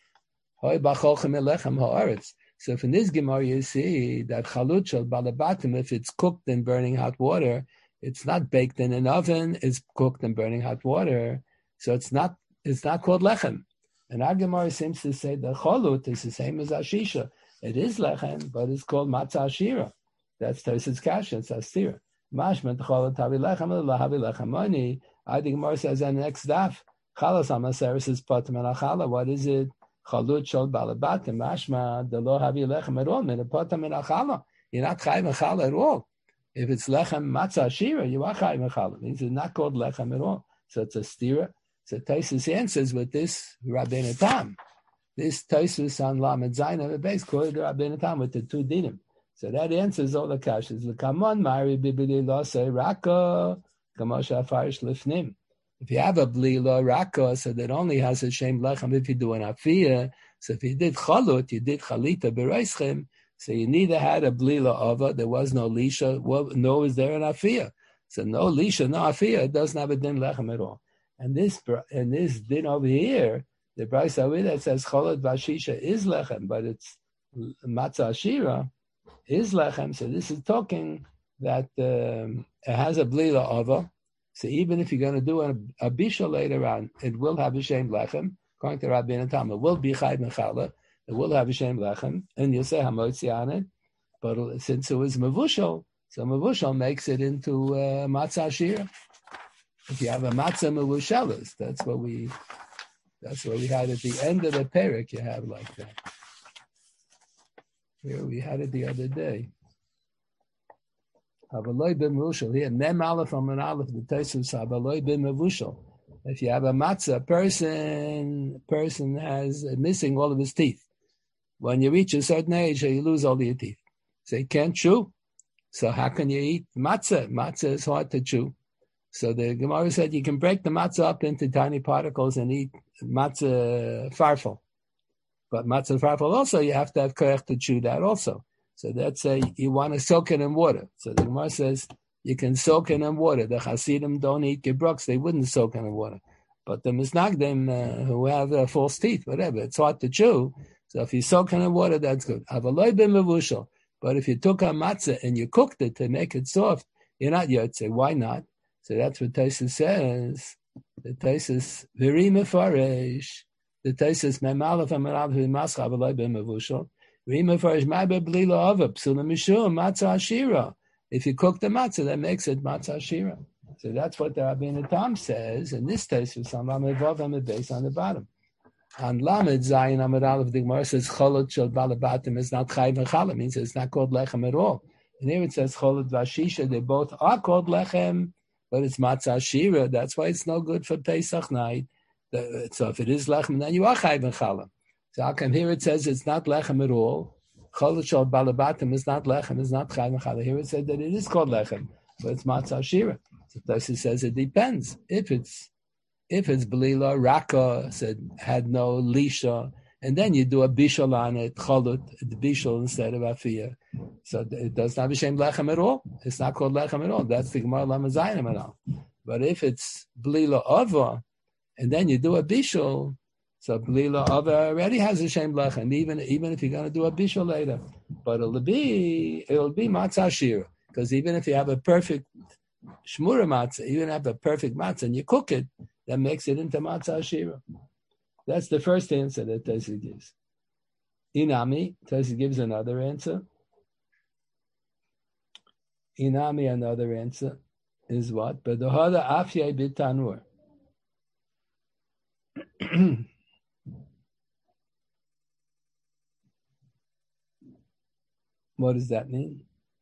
So from this Gemara you see that chalut shel balabatim, if it's cooked in burning hot water, it's not baked in an oven, it's cooked in burning hot water. So it's not it's not called lechem. And our Gemara seems to say that cholut is the same as ashisha. It is lechem, but it's called matzah ashira. That's Tosfos kasha. It's astira. Mashma cholut havi lechem la havi lechem money. I think Gemara says on the next daf, chalas hamaseres is patam and achala. What is it? Chalut shel balabatim. Mashma the lo havi lechem at all. Min patam and achala. You're not chayv and chala at all. If it's lechem matzah ashira, you are chayv and chala. It means it's not called lechem at all. So it's a stira. So Tosfos answers with this Rabbeinu Tam. This Tosfos on Lamed Zayin of the base called the Rabbeinu Tam with the two dinim. So that answers all the kashas. The Kamon Mari Bibili Lo Say Raka Kamasha Farish Lifnim. If you have a blila raka, so that only has a shem lechem if you do an afiyah. So if you did chalut, you did chalita bereischem. So you neither had a blila ava, there was no lisha, well, no is there an afiyah. So no lisha, no afiyah, it doesn't have a din lechem at all. And this and this din over here, the brayso with it says chalut vashisha is lechem, but it's matzah ashira is lechem. So this is talking that um, it has a blila ava. So even if you're going to do a, a bisha later on, it will have a shem lechem. According to Rabbeinu Tam, it will be chayv mechala. It will have a shem lechem, and you'll say hamotzi on it. But since it was mavushal, so mavushal makes it into uh, matzah shira. If you have a matzah mavushalas, that's what we, that's what we had at the end of the perek. You have like that. Here we had it the other day. Habaloi ben mavushal. Here, mem aleph on aleph the Tosfos habaloi ben mavushal. If you have a matzah, person person has uh, missing all of his teeth. When you reach a certain age, you lose all your teeth. So you can't chew. So how can you eat matzah? Matzah is hard to chew. So the Gemara said you can break the matzah up into tiny particles and eat matzah farfel. But matzah farfel also, you have to have koach to chew that also. So that's a, you want to soak it in water. So the Gemara says you can soak it in water. The Hasidim don't eat gebruks, they wouldn't soak it in water. But the Misnagdim uh, who have uh, false teeth, whatever, it's hard to chew. So if you soak it in water, that's good. Avaloi ben mavushal. But if you took a matzah and you cooked it to make it soft, you're not yotze. Why not? So that's what Tosfos says. The Tosfos very mefaresh. The Tosfos memalaf amarav v'mascha avaloi ben mavushal. Very mefaresh ma'be blila ava psula mishum matzah ashira. If you cook the matzah, that makes it matzah ashira. So that's what the Rabbeinu Tam says. And this Tosfos on Lamed Vav Lamed Beis on the bottom. On Lamed Zayin Amud Aleph, the Gemara says cholot shel balabatim is not chayv and chala, means it's not called lechem at all. And here it says cholot vashisha, they both are called lechem, but it's matzah ashira. That's why it's no good for Pesach night. So if it is lechem, then you are chayv and chala. So how come here it says it's not lechem at all? Cholot shel balabatim is not lechem, it's not chayv and chala. Here it said that it is called lechem, but it's matzah ashira. So Tosfos says it depends. If it's If it's Belila, Raka said had no Lisha, and then you do a Bishol on it, Cholut, the Bishol instead of Afiyah. So it doesn't have a Shem Lechem at all. It's not called Lechem at all. That's the Gemara Lamazayim and all. But if it's Belila Ava, and then you do a Bishol, so Belila Ava already has a Shem Lechem, even, even if you're going to do a Bishol later. But it'll be, it'll be Matzah Shira. Because even if you have a perfect Shmura Matzah, even have a perfect Matzah, and you cook it, that makes it into matzah ashira. That's the first answer that Tosfos gives. Inami, Tosfos gives another answer. Inami, another answer is what? But the hada afyay bitanur. What does that mean?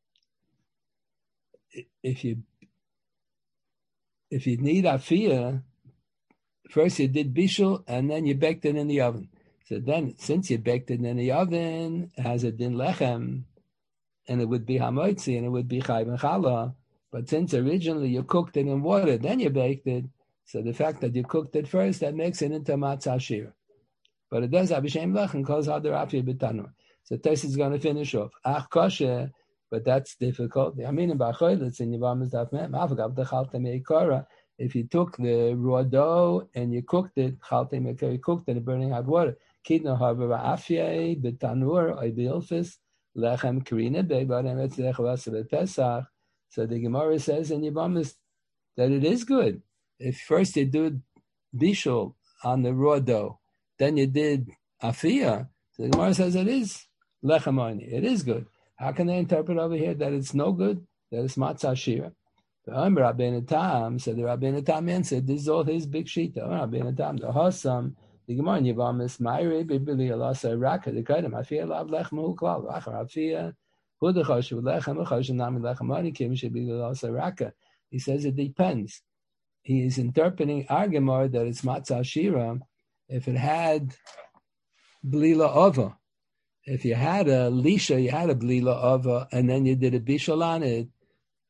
If you if you need afiyah, first you did bishul and then you baked it in the oven. So then, since you baked it in the oven, it has a din lechem, and it would be hamotzi, and it would be chayv and chala. But since originally you cooked it in water, then you baked it, so the fact that you cooked it first, that makes it into matzah shir. But it does have a shem lechem, because hadar afya b'tanur. So Tosfos is going to finish off. Ach kosher, but that's difficult. I mean, in Bachol, in Yevamos Daf Mem, Avagav Dechalta Meikara. If you took the raw dough and you cooked it, you cooked it in burning hot water. Kidno harbor afyei betanur oy beilfis lechem karina beibadem etzlech pesach. So the Gemara says in Yevamos that it is good. If first you do bishul on the raw dough, then you did afiyah, so the Gemara says it is lechem oni. It is good. How can they interpret over here that it's no good, that it's matzah shira? The Rabbeinu Tam said, the Rabbeinu Tam answered, this is all his big sheet. The Rabbeinu Tam, the Hossam, the Gemara in Yevamos, Ma'iri bibili alasa raka, the Kedem, afiyah lav lechem hu klal, achar afiyah, hu dechoshu lechem, uchoshu nami lechem ani, kim shebili alasa raka. He says it depends. He is interpreting our Gemara that it's matzah shira if it had blila ova. If you had a lisha, you had a blila ova, and then you did a bishul on it,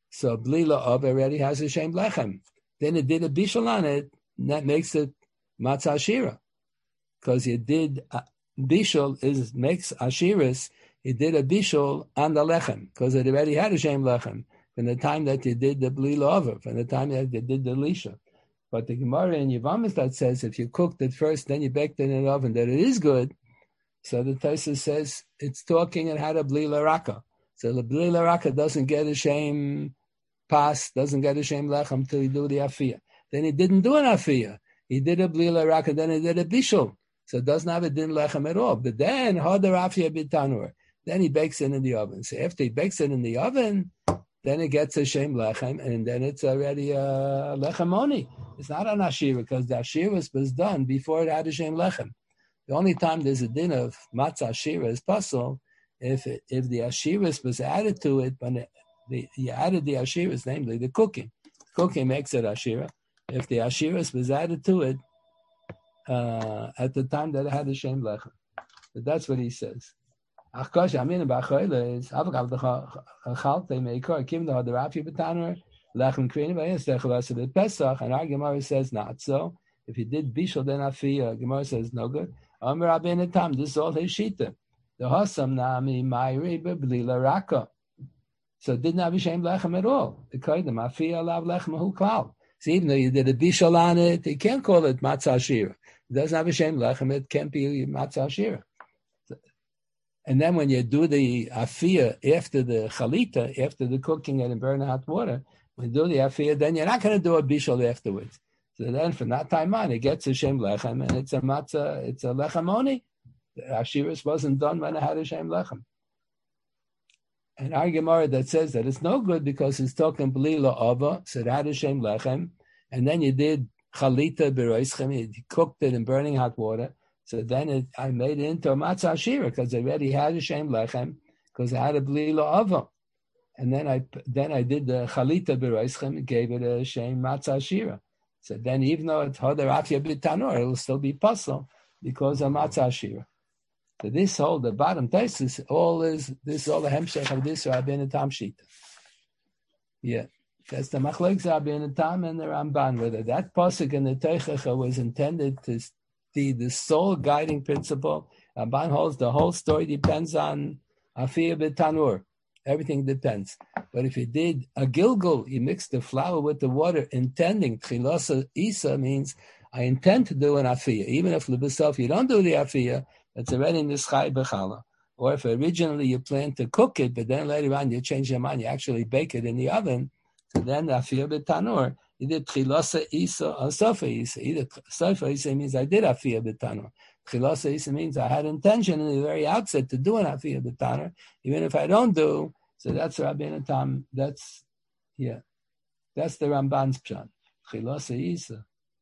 So blila of already has a shem lechem. Then it did a bishul on it, and that makes it matzah ashira. Because you did uh, bishul is makes ashiras. You did a bishul on the lechem because it already had a shem lechem from the time that you did the blila of, from the time that you did the lisha. But the Gemara in Yevamos that says if you cooked it first, then you baked it in the oven, that it is good. So the Tosfos says it's talking and had a blila raka. So the blila raka doesn't get a shame pas, doesn't get a shame lechem until you do the afiyah. Then he didn't do an afiyah. He did a blila raka, then he did a bishul. So it doesn't have a din lechem at all. But then hadar afiyah bitanur. Then he bakes it in the oven. So after he bakes it in the oven, then it gets a shem lechem, and then it's already a lechemoni. It's not an ashira because the ashira was done before it had a shem lechem. The only time there's a din of matzah ashira is puzzle if it, if the ashiras was added to it, but it, the, you added the ashiras, namely the cooking. Cooking makes it ashira. If the ashiras was added to it uh, at the time that it had a shem lechem, but that's what he says. Achkosh amin b'achoyle is avagav the meikor kim the hadarafi b'tanur lechem krein v'yis techlas the Pesach, and our Gemara says not so. If you did bishul then afiyah, Gemara says no good. Amar Rabbeinu Tam, this is all his shita. The Hasam Nami Mayri Blila Raka. So it didn't have a shem lechem at all. The Kodim Afiyah Lav Lechem Hu Klal. So even though you did a bishul on it, you can't call it matzah shira. It doesn't have a shem lechem, it can't be matzah shira. And then when you do the afiyah after the chalita, after the cooking and burning hot water, when you do the afiyah, then you're not going to do a bishul afterwards. So then from that time on, it gets a shem lechem, and it's a matzah, it's a lechemoni. The ashiras wasn't done when it had a shem lechem. And our Gemara that says that it's no good because it's talking blila ava, so it had a shem lechem, and then you did chalita b'roischem, you cooked it in burning hot water, so then it, I made it into a matzah ashira because I already had a shem lechem because I had a blila ava. And then I then I did the chalita b'roischem and gave it a shem matzah ashira. So then, even though it's hadar afiyah b'tanur, it will still be puzzle because of matzah ashira. So this whole the bottom thesis all is this is all the hemshech of this Rabbeinu Tam shita. Yeah, that's the machlokes Rabbeinu Tam and the Ramban. Whether that pasuk in the Teichacha was intended to be the sole guiding principle. Ramban holds the whole story depends on afiyah b'tanur. Everything depends. But if you did a gilgul, you mix the flour with the water, intending tchilasa isa means I intend to do an afiyah. Even if l'besaf you don't do the afiyah, it's already in the schai b'chala. Or if originally you plan to cook it, but then later on you change your mind, you actually bake it in the oven, so then the afiyah b'tanur, you did tchilasa isa or sofa isa. Either sofa isa means I did afiyah b'tanur. Tchilasa isa means I had intention in the very outset to do an afiyah b'tanur, even if I don't do. So that's Rabbeinu Tam. That's yeah, that's the Ramban's pshat. Chilasa Isa.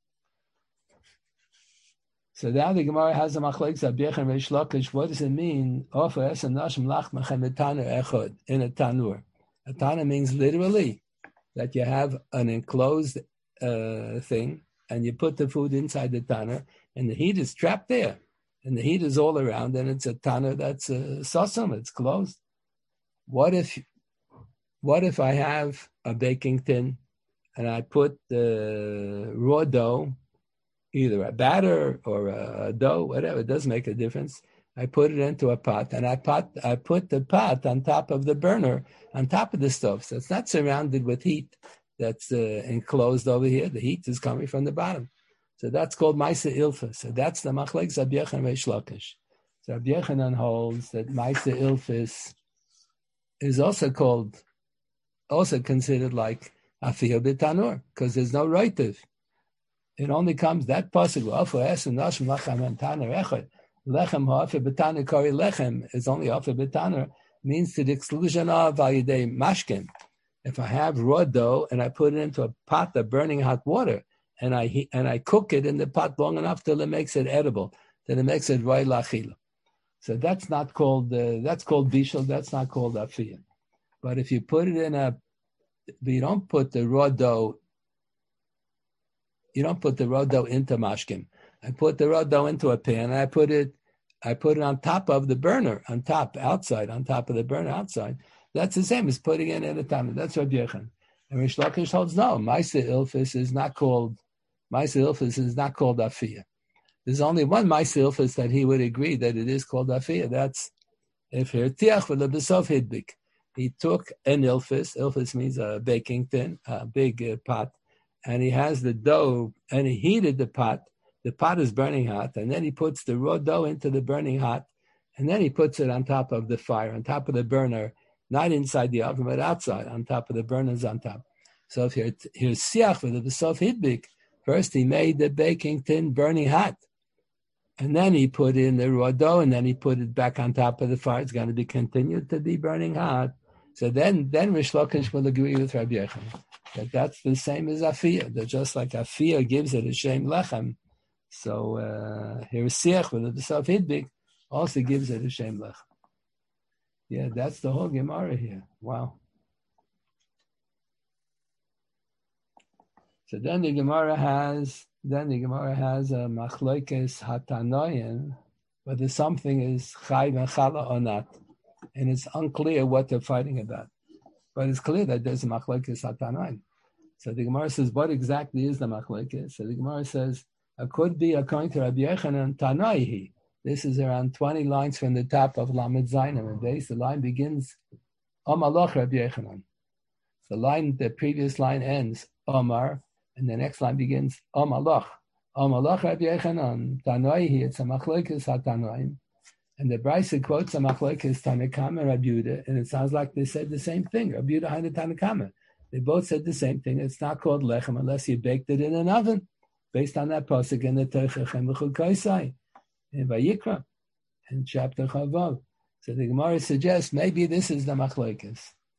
So now the Gemara has a machlokes Abiyach and Reish Lakish. What does it mean? Ofer es nashim lach machem etanur echad in a tanur. A tanur means literally that you have an enclosed uh, thing and you put the food inside the tanur and the heat is trapped there and the heat is all around and it's a tanur that's a sasam. It's closed. What if, what if I have a baking tin and I put the raw dough, either a batter or a dough, whatever, it doesn't make a difference. I put it into a pot and I pot, I put the pot on top of the burner, on top of the stove. So it's not surrounded with heat that's uh, enclosed over here. The heat is coming from the bottom. So that's called Maisa Ilfa. So that's the Machlekes Rabbi Yochanan Reish Lakish. So Rabbi Yochanan holds that Maisa Ilfis is also called, also considered like afiyah b'tanur, because there's no roitiv. It only comes, that possible, lechem ha'afiyah b'tanur kari lechem is only afiyah b'tanur, means to the exclusion of vayidei mashkin. If I have raw dough and I put it into a pot of burning hot water, and I and I cook it in the pot long enough till it makes it edible, then it makes it roi lachila. So that's not called, uh, that's called bishul, that's not called afiyah. But if you put it in a, but you don't put the raw dough, you don't put the raw dough into mashkim. I put the raw dough into a pan and I put it, I put it on top of the burner, on top, outside, on top of the burner outside. That's the same as putting it in a time. That's Rabbi Yochanan. And Rish Lakish holds no. Maisa Ilfis is not called Maisa Ilfis is not called Afiyah. There's only one Maisa Ilfis that he would agree that it is called Afiyah. That's if Hirtiach with the Besof Hidbik. He took an Ilfis. Ilfis means a baking tin, a big uh, pot, and he has the dough, and he heated the pot. The pot is burning hot, and then he puts the raw dough into the burning hot, and then he puts it on top of the fire, on top of the burner, not inside the oven, but outside, on top of the burners on top. So if you're here's siach with the Besof Hidbik, first he made the baking tin burning hot, and then he put in the raw dough, and then he put it back on top of the fire. It's going to be continued to be burning hot. So then, then Rish Lakish will agree with Rabbi Yochanan that that's the same as Afiyah. That just like Afiyah gives it a shem lechem, so uh, here siach with the Besof Hidbik also gives it a shem lechem. Yeah, that's the whole Gemara here. Wow. So then the Gemara has, then the Gemara has a machlokes hatanoim, whether something is chayv and chala or not, and it's unclear what they're fighting about. But it's clear that there's a machlokes hatanoim. So the Gemara says, what exactly is the machlokes? So the Gemara says, it could be according to Rabbi Yochanan Tanaihi. This is around twenty lines from the top of Lamed Zayin and base. The line begins Omar Rabbi Yochanan. The line, the previous line ends Omar, and the next line begins Omar Loch. Omar Loch Rabbi Yochanan Tanaihi. It's a machlokes hatanoim, and the Brisa quotes a machlokes Tanakama Rabbi Yehuda, and it sounds like they said the same thing. Rabbi Yehuda and Tanakama. They both said the same thing. It's not called lechem unless you baked it in an oven, based on that pasuk in the Teichachem B'chul Kaisai in Vayikra in chapter Chavav. So the Gemara suggests maybe this is the machlokes.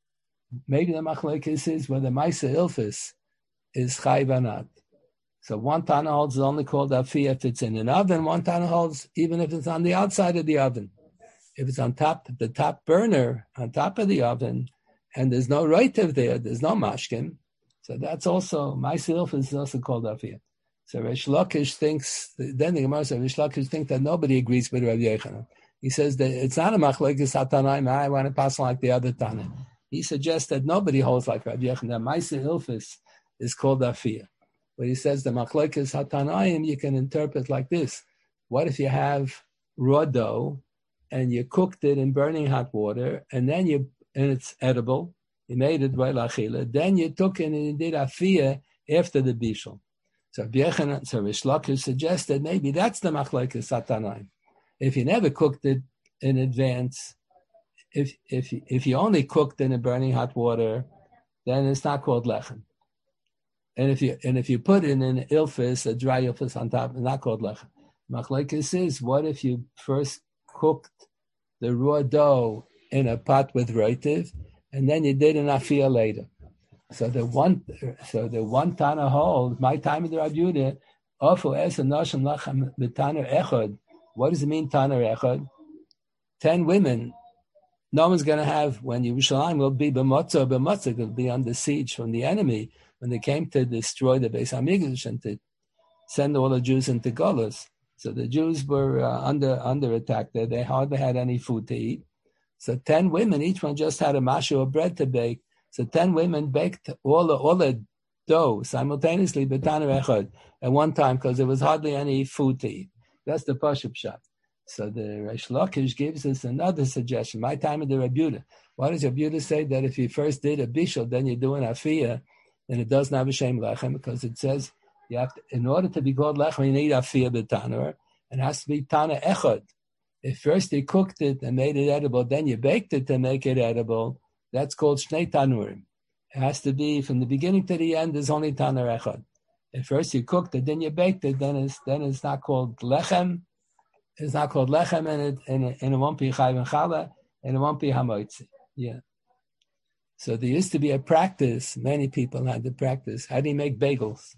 Maybe the machlokes is whether Maisa Ilfis is chayv or not. So one Tana holds is only called Afiyah if it's in an oven. One Tana holds even if it's on the outside of the oven. If it's on top, the top burner, on top of the oven, and there's no roitiv there, there's no mashkin. So that's also, Maisa Ilfis is also called Afiyah. So Rish Lakish thinks, then the Gemara says, Rish Lakish thinks that nobody agrees with Rabbi Yochanan. He says that it's not a machlokes hatanoim, I want to pass on like the other Tana. He suggests that nobody holds like Rabbi Yochanan, that Maisa Ilfis is called Afiyah. But he says the machlokes hatanoim you can interpret like this. What if you have raw dough and you cooked it in burning hot water and then you, and it's edible, you made it by lachila, then you took it and you did Afiyah after the bishul. So Yochanan, so Rish Lakish suggested maybe that's the machlokes hatanoim. If you never cooked it in advance, if if if you only cooked in a burning hot water, then it's not called lechem. And if you and if you put it in an ilfis, a dry ilfis on top, it's not called lechem. Machlokes is, what if you first cooked the raw dough in a pot with roitiv, and then you did an afiyah later? So the one, so the one Tana holds, my time in the Rabbi Yehuda, Ofu es noshim lachem b'Tana echad. What does it mean, Tana echad? Ten women. No one's going to have, when Yerushalayim will be b'motzah, b'motzah, will be under siege from the enemy, when they came to destroy the Beis Hamikdash and to send all the Jews into Golus. So the Jews were uh, under under attack there. They hardly had any food to eat. So ten women, each one just had a mashu of bread to bake. So ten women baked all the, all the dough simultaneously, b'Tana echad, at one time, because there was hardly any food to eat. That's the Pashup shot. So the Rish Lakish gives us another suggestion. My time in the Rabbi Yehuda. Why does Rabbi Yehuda say that if you first did a bishul, then you're doing afiyah, and it doesn't have a shem lechem? Because it says you have to, in order to be called lechem, you need afiyah b'Tana, and it has to be Tana echad. If first you cooked it and made it edible, then you baked it to make it edible, that's called Shnei Tanurim. It has to be from the beginning to the end, there's only Tana echad. If first you cooked it, then you baked it, then it's then it's not called lechem. It's not called lechem, and it and it, and it won't be chayv and chala, and it won't be hamoitzi. Yeah. So there used to be a practice. Many people had the practice. How do you make bagels?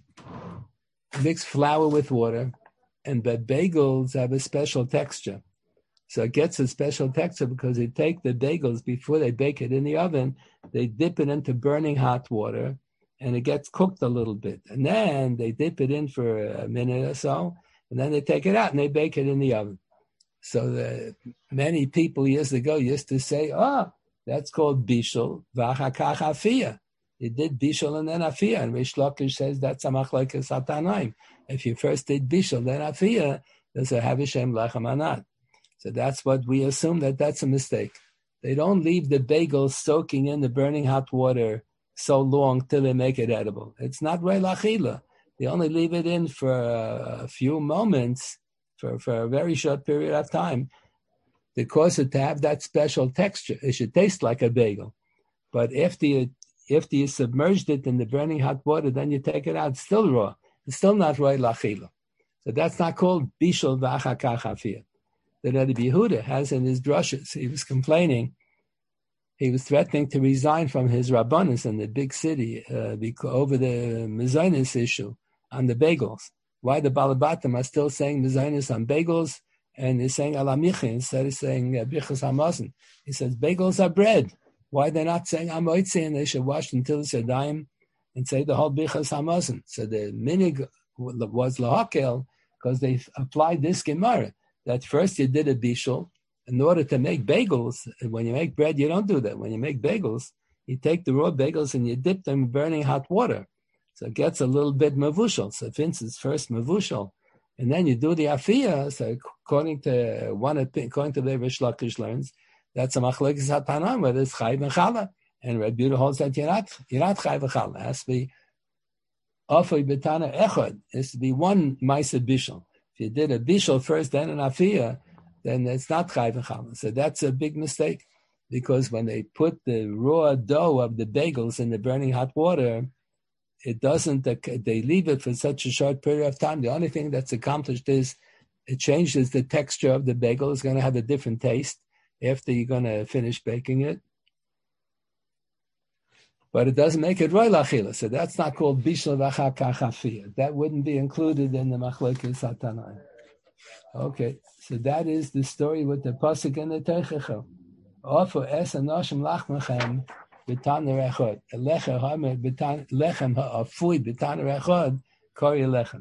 You mix flour with water, and the bagels have a special texture. So it gets a special texture because they take the bagels before they bake it in the oven. They dip it into burning hot water, and it gets cooked a little bit. And then they dip it in for a minute or so, and then they take it out and they bake it in the oven. So the, many people years ago used to say, oh, that's called bishul v'achakach afiyah. You did bishul and then afiyah, and Rish Lakish says that's a machlokes hatanaim. If you first did bishul then afiyah, there's a havishem lechem anat. So that's what we assume that that's a mistake. They don't leave the bagel soaking in the burning hot water so long till they make it edible. It's not rei lachila. They only leave it in for a few moments, for, for a very short period of time, to cause it to have that special texture. It should taste like a bagel. But after you, after you submerged it in the burning hot water, then you take it out, it's still raw. It's still not rei lachila. So that's not called bishul v'achakach afiyah. The Rebbe Yehuda has in his drushes. He was complaining. He was threatening to resign from his rabbanis in the big city uh, because, over the mezainis issue on the bagels. Why the Balabatim are still saying mezainis on bagels and they're saying alamichi instead of saying uh, bichas hamazon. He says bagels are bread. Why they're not saying amoitzi and they should wash until it's a dime and say the whole bichas hamazon. So the minig was lahakel because they applied this gemara. That first you did a bishul in order to make bagels. When you make bread, you don't do that. When you make bagels, you take the raw bagels and you dip them in burning hot water. So it gets a little bit mavushal. So for instance, first mavushal, and then you do the afiyah. So according to one, according to the Rish Lakish learns, that's a machlokes hatanan, whether it's chayv and chala. And Rabbi Yehuda holds that you're not, you're not chayv and chala. It has to be afay betana echad. It has to be one ma'aseh bishul. If you did a bishul first, then an afiyah, then it's not chayv and chala. So that's a big mistake, because when they put the raw dough of the bagels in the burning hot water, it doesn't, they leave it for such a short period of time. The only thing that's accomplished is it changes the texture of the bagel. It's going to have a different taste after you're going to finish baking it. But it doesn't make it rei lachila. So that's not called bishul v'achakach afiyah. That wouldn't be included in the machlokes hatanaim. Okay, so that is the story with the pasuk in the Teichachel. Ofu es anoshim lachmechem b'taner echad. Lechem hamer b'tan lechem ha'afui b'taner echad kori lechem.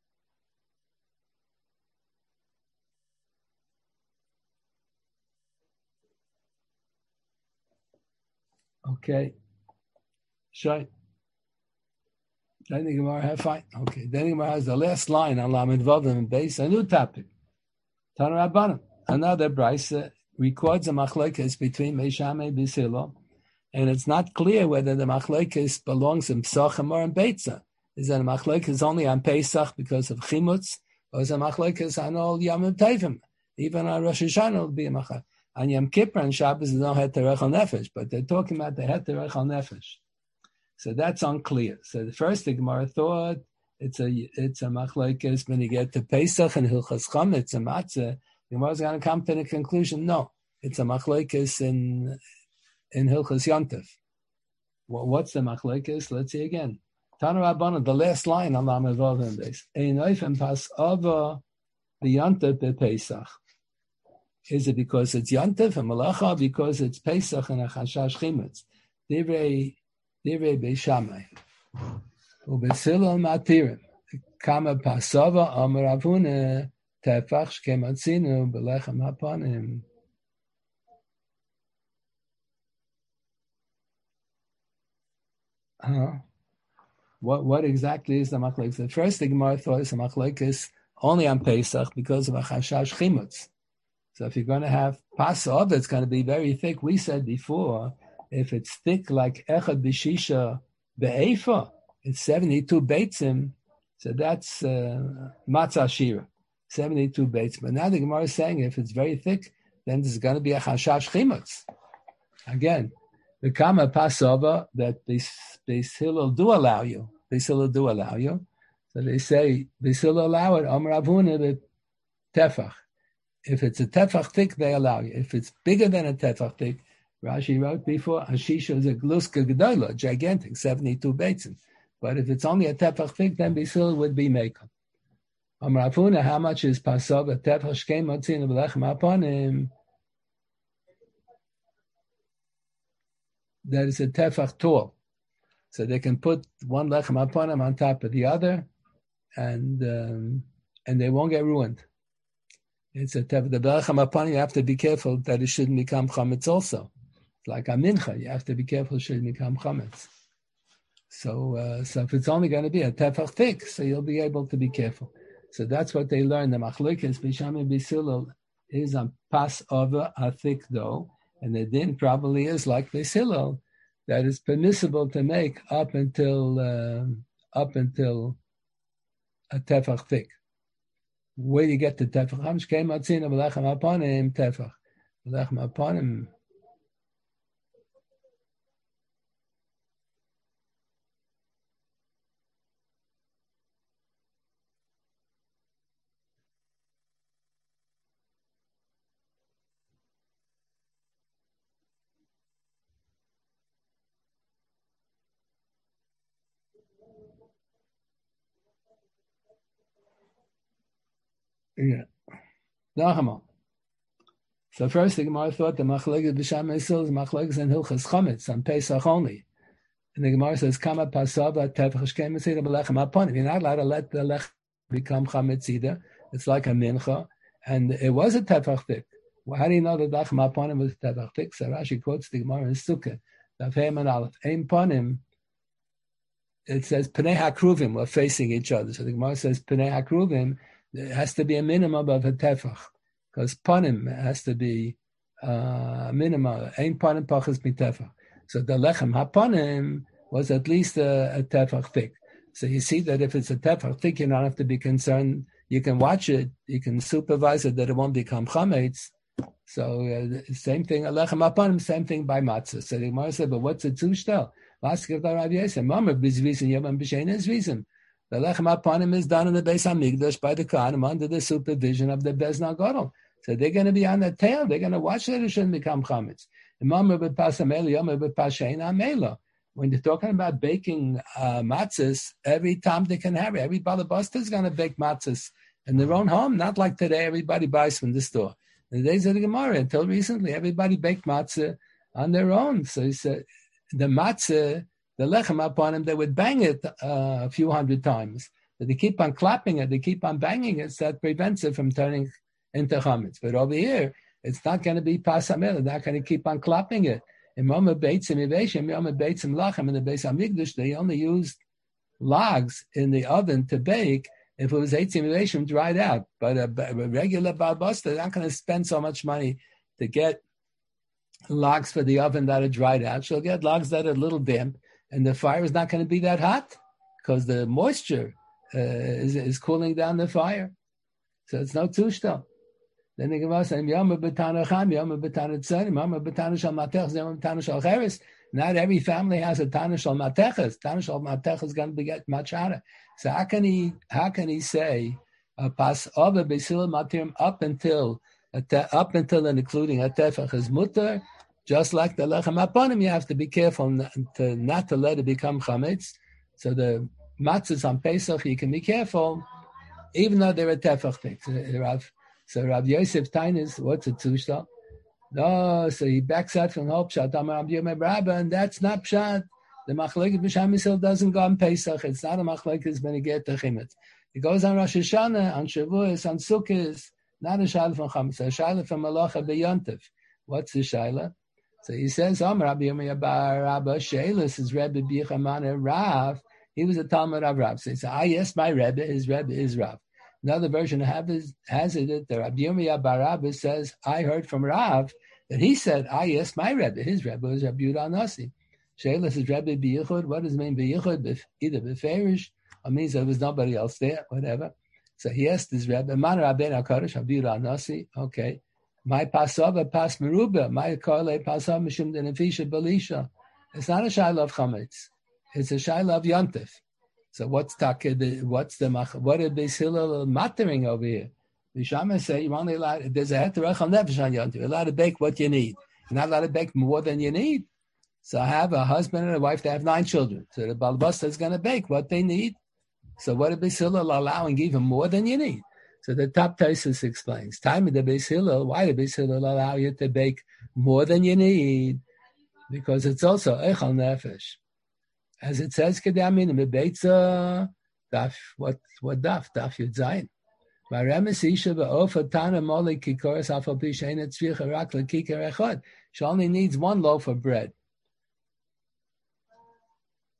Okay. Sure. Then the Gemara have fine. Okay. Then the Gemara has the last line on Lamed Vav and base, a new topic. Tana Rabbanan. Another brisa records a machlokes between Meishame and Bisilo, and it's not clear whether the machlokes belongs in Pesachim or in Beitza. Is that a machlokes only on Pesach because of Chimutz, or is a machlokes on all Yom Tovim? Even on Rosh Hashanah will be a machlokes. On Yom Kippur and Shabbos, there's no heter echal nefesh, but they're talking about the heter echal nefesh. So that's unclear. So the first the Gemara thought it's a it's a machlokes when you get to Pesach and Hilchas Chametz and Matzah. The Gemara is going to come to the conclusion, no, it's a machlokes in in Hilchas Yontif. Well, what's the machlokes? Let's see again. Tana Rabbanan, the last line on Lamed Vav and base. Ein oifem pas ava b'Yontif b'Pesach. Is it because it's Yontif and Malacha, because it's Pesach and a Chashash Chimetz? Divrei Divrei Beishamai. Ubesilo Matirim. Kama Pasava Amar Avuna Tefach Shkematzinu Belechem Hapanim. Huh? What what exactly is the machlokes? The first the Gemara thought is the machlokes only on Pesach because of a Chashash Chimetz. So if you're going to have pasov, it's going to be very thick. We said before, if it's thick like echad b'shisha be'efa, it's seventy-two beitzim. So that's uh, matzah shira, seventy-two beitzim. But now the Gemara is saying if it's very thick, then there's going to be a chashash chimutz. Again, the kama pasova that Beis Hillel do allow you. Beis Hillel do allow you. So they say Beis Hillel allow it. Amar Avuna tefach. If it's a tefach thick, they allow you. If it's bigger than a tefach thick, Rashi wrote before, Hashisha is a gluska gedola, gigantic, seventy-two beitzim. But if it's only a tefach thick, then Bisil would be makel. Amar Avuna, how much is pasov? A tefach shkein motzin b'lechem hapanim. That is a tefach tall. So they can put one lechem hapanim on top of the other, and um, and they won't get ruined. It's a tefach. The lechem hapanim, you have to be careful that it shouldn't become chametz also. Like a mincha, you have to be careful it shouldn't become chametz. So, uh, so if it's only going to be a tefach thick, so you'll be able to be careful. So that's what they learn. The machlokes b'sham and b'silul is on pas over a thick dough, and the din probably is like b'silul, that it's permissible to make up until uh, up until a tefach thick. Where do you get the tefach? Hamsh came atzina v'lechem aponim tefach. V'lechem aponim. Yeah. Nachama. So first the Gemara thought the machlokes b'sham isil is machlokes and hilchas chametz on Pesach only. And the Gemara says, Kama pasava tefach shkem mitzida b'lechem aponim. You're not allowed to let the lechem become chametz either. It's like a mincha. And it was a tefach thick. Well, how do you know that lechem aponim was a tefach thick? So Rashi quotes the Gemara in Sukkah. Daf Hem and Aleph. Ein ponim. It says, Pnei hakruvim were facing each other. So the Gemara says, Pnei hakruvim, there has to be a minimum of a tefach. Because ponim has to be a uh, minimum. Ein ponim pachas mitefach. So the lechem haponim was at least a, a tefach thick. So you see that if it's a tefach thick, you don't have to be concerned. You can watch it. You can supervise it that it won't become chametz. So uh, same thing. A lechem haponim, same thing by matzah. So the Gemara said, but what's a zushtel? The lechem haponim is done in the Beis Hamikdash by the Kohanim under the supervision of the Beis Nagadol. So they're going to be on the tail. They're going to watch that it shouldn't become chametz. When you're talking about baking uh, matzahs, every time they can have it, every balabasta is going to bake matzahs in their own home. Not like today, everybody buys from the store. In the days of the Gemara, until recently, everybody baked matzah on their own. So he said, the matzah, the lechem upon him, they would bang it uh, a few hundred times. But they keep on clapping it, they keep on banging it, so that prevents it from turning into chametz. But over here, it's not going to be pasamel. They're not going to keep on clapping it. In Mama Beitzim Iveshim, Mama Beitzim Lachem, in the Beis Hamikdash, they only used logs in the oven to bake if it was Eitzim Iveshim dried out. But a, a regular balbasta, they're not going to spend so much money to get logs for the oven that are dried out. She'll get logs that are a little damp, and the fire is not going to be that hot because the moisture uh, is, is cooling down the fire. So it's no tushtel. Then the Gemara says, "Yom b'tana cham, yom b'tana tzanim, yom b'tana shal matech, yom b'tana shal cheres." Not every family has a tana shal mateches. Tana shal matech is going to get much hotter. So how can he? How can he say uh, pas over b'sil matirim up until up until and including a tefach is mutter? Just like the lechem haponim, you have to be careful not to, not to let it become chametz. So the matzahs on Pesach, you can be careful, even though they're a tefach thing. So Rav, so Rav Yosef Tainis, what's a tushta? No, so he backs out from Hope Pshat, Amar Rabbi Rabba, and that's not Pshat. The machlokes b'sham Yisrael doesn't go on Pesach. It's not a machlokes when you get to Chimetz. It goes on Rosh Hashanah, on Shavuos, on Sukkot, not a shaila from Chametz, a shaila from Malacha b'Yontif. What's the shaila? So he says, Amar Rabbi Yirmiyah bar Rabba, Sheilas is Rebbe B'Yichamana Rav. He was a Talmud of Rav. So he said, I asked my Rebbe, his Rebbe is Rav. Another version has it that Rabbi Yirmiyah bar Rabba says, I heard from Rav that he said, I asked my Rebbe, his Rebbe was Rabbi Yehuda Nasi. Sheilas is Rebbe B'Yichud. What does it mean B'Yichud? Either B'Ferish, or means there was nobody else there, whatever. So he asked his Rebbe, Man Rabbeinu HaKadosh, Rabbi Yehuda Nasi, okay. My pasava pas meruba, my korle pasav mishum denefisha belisha. It's not a shaila of chametz; it's a shaila of yontif. So what's takid? What's the what are Beis Hillel mattering over here? The Shammai say you're only allowed. There's a heterech on nefesh on yontif. You're allowed to bake what you need. You're not allowed to bake more than you need. So I have a husband and a wife. They have nine children. So the balbasta is going to bake what they need. So what are Beis Hillel allowing even more than you need? So the top Taisus explains, time of the Beis Hillel, why the Beis Hillel allow you to bake more than you need? Because it's also Echal Nefesh. As it says, Kedamin, Mebeitza, Daf, what, what Daf? Daf Yud Zayin. Maremes Isha Ba'ofa Tana Moli Kikoras Afal Pishain Etzvich Arak Lekikar Echad. She only needs one loaf of bread.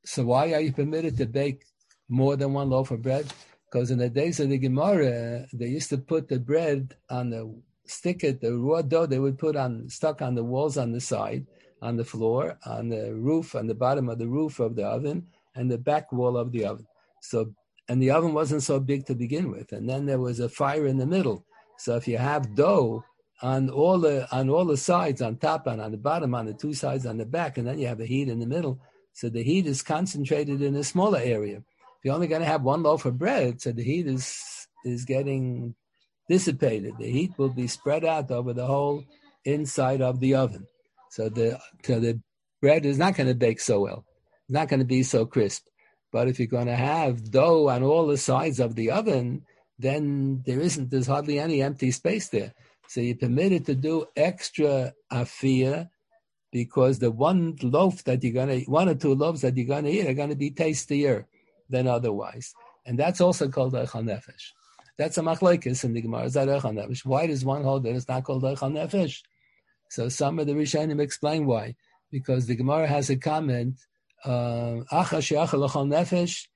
so why are you permitted to bake more than one loaf of bread? Because in the days of the Gemara, they used to put the bread on the stick it, the raw dough they would put on stuck on the walls on the side, on the floor, on the roof, on the bottom of the roof of the oven, and the back wall of the oven. So, and the oven wasn't so big to begin with, and then there was a fire in the middle. So if you have dough on all the on all the sides, on top and on the bottom, on the two sides, on the back, and then you have the heat in the middle. So the heat is concentrated in a smaller area. If you're only going to have one loaf of bread, so the heat is is getting dissipated. The heat will be spread out over the whole inside of the oven. So the so the bread is not going to bake so well. It's not going to be so crisp. But if you're going to have dough on all the sides of the oven, then there isn't, there's hardly any empty space there. So you're permitted to do extra afiyah because the one loaf that you're going to, one or two loaves that you're going to eat are going to be tastier than otherwise. And that's also called Eichel Nefesh. That's a machlokes in the Gemara. Is that Eichel Nefesh? Why does one hold that it's not called Eichel Nefesh? So some of the Rishonim explain why. Because the Gemara has a comment, uh, nefesh,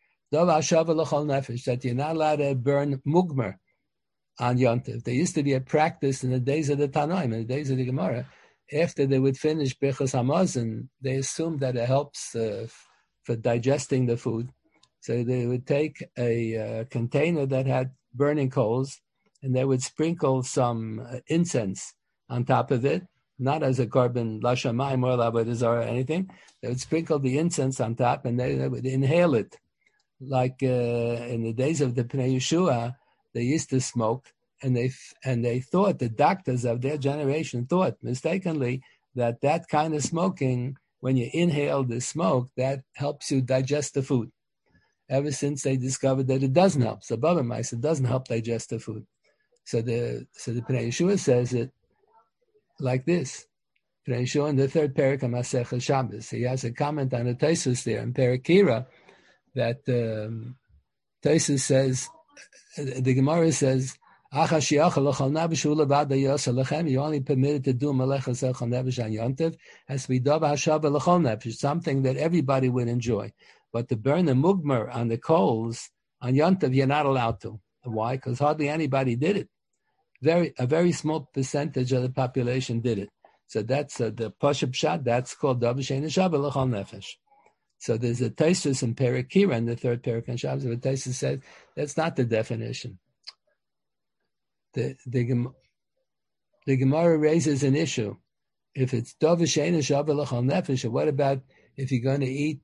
that you're not allowed to burn mugmer on Yontif. There used to be a practice in the days of the Tanoim, in the days of the Gemara. After they would finish Birchas Hamazon, they assumed that it helps uh, for digesting the food. So they would take a uh, container that had burning coals, and they would sprinkle some uh, incense on top of it, not as a carbon lashamayim or avodah or anything. They would sprinkle the incense on top, and they, they would inhale it. Like uh, in the days of the Pnei Yeshua, they used to smoke, and they and they thought, the doctors of their generation thought mistakenly that that kind of smoking, when you inhale the smoke, that helps you digest the food. Ever since they discovered that it doesn't help, so Baba Mice, it doesn't help digest the food. So the so the Pnei Yeshua says it like this. Pnei Yeshua in the third parak of Masechah Shabbos, he has a comment on the Tosfos there in Perek Kira that um, Tosfos says, the Gemara says, you're only permitted to do Melechas Eichel Nefesh on Yontif, has to be Dov Hashav L'chol Nefesh, something that everybody would enjoy. But to burn the mugmer on the coals on Yontif, you're not allowed to. Why? Because hardly anybody did it. Very a very small percentage of the population did it. So that's uh, the Pashup Shad, that's called Dov Shein Hashav L'chol Nefesh. So there's a Tosfos in Perek Kira, in the third parak on Shabbos, but Tosfos says that's not the definition. The the, the Gemara raises an issue. If it's Dov Shein Hashav L'chol Nefesh, what about if you're going to eat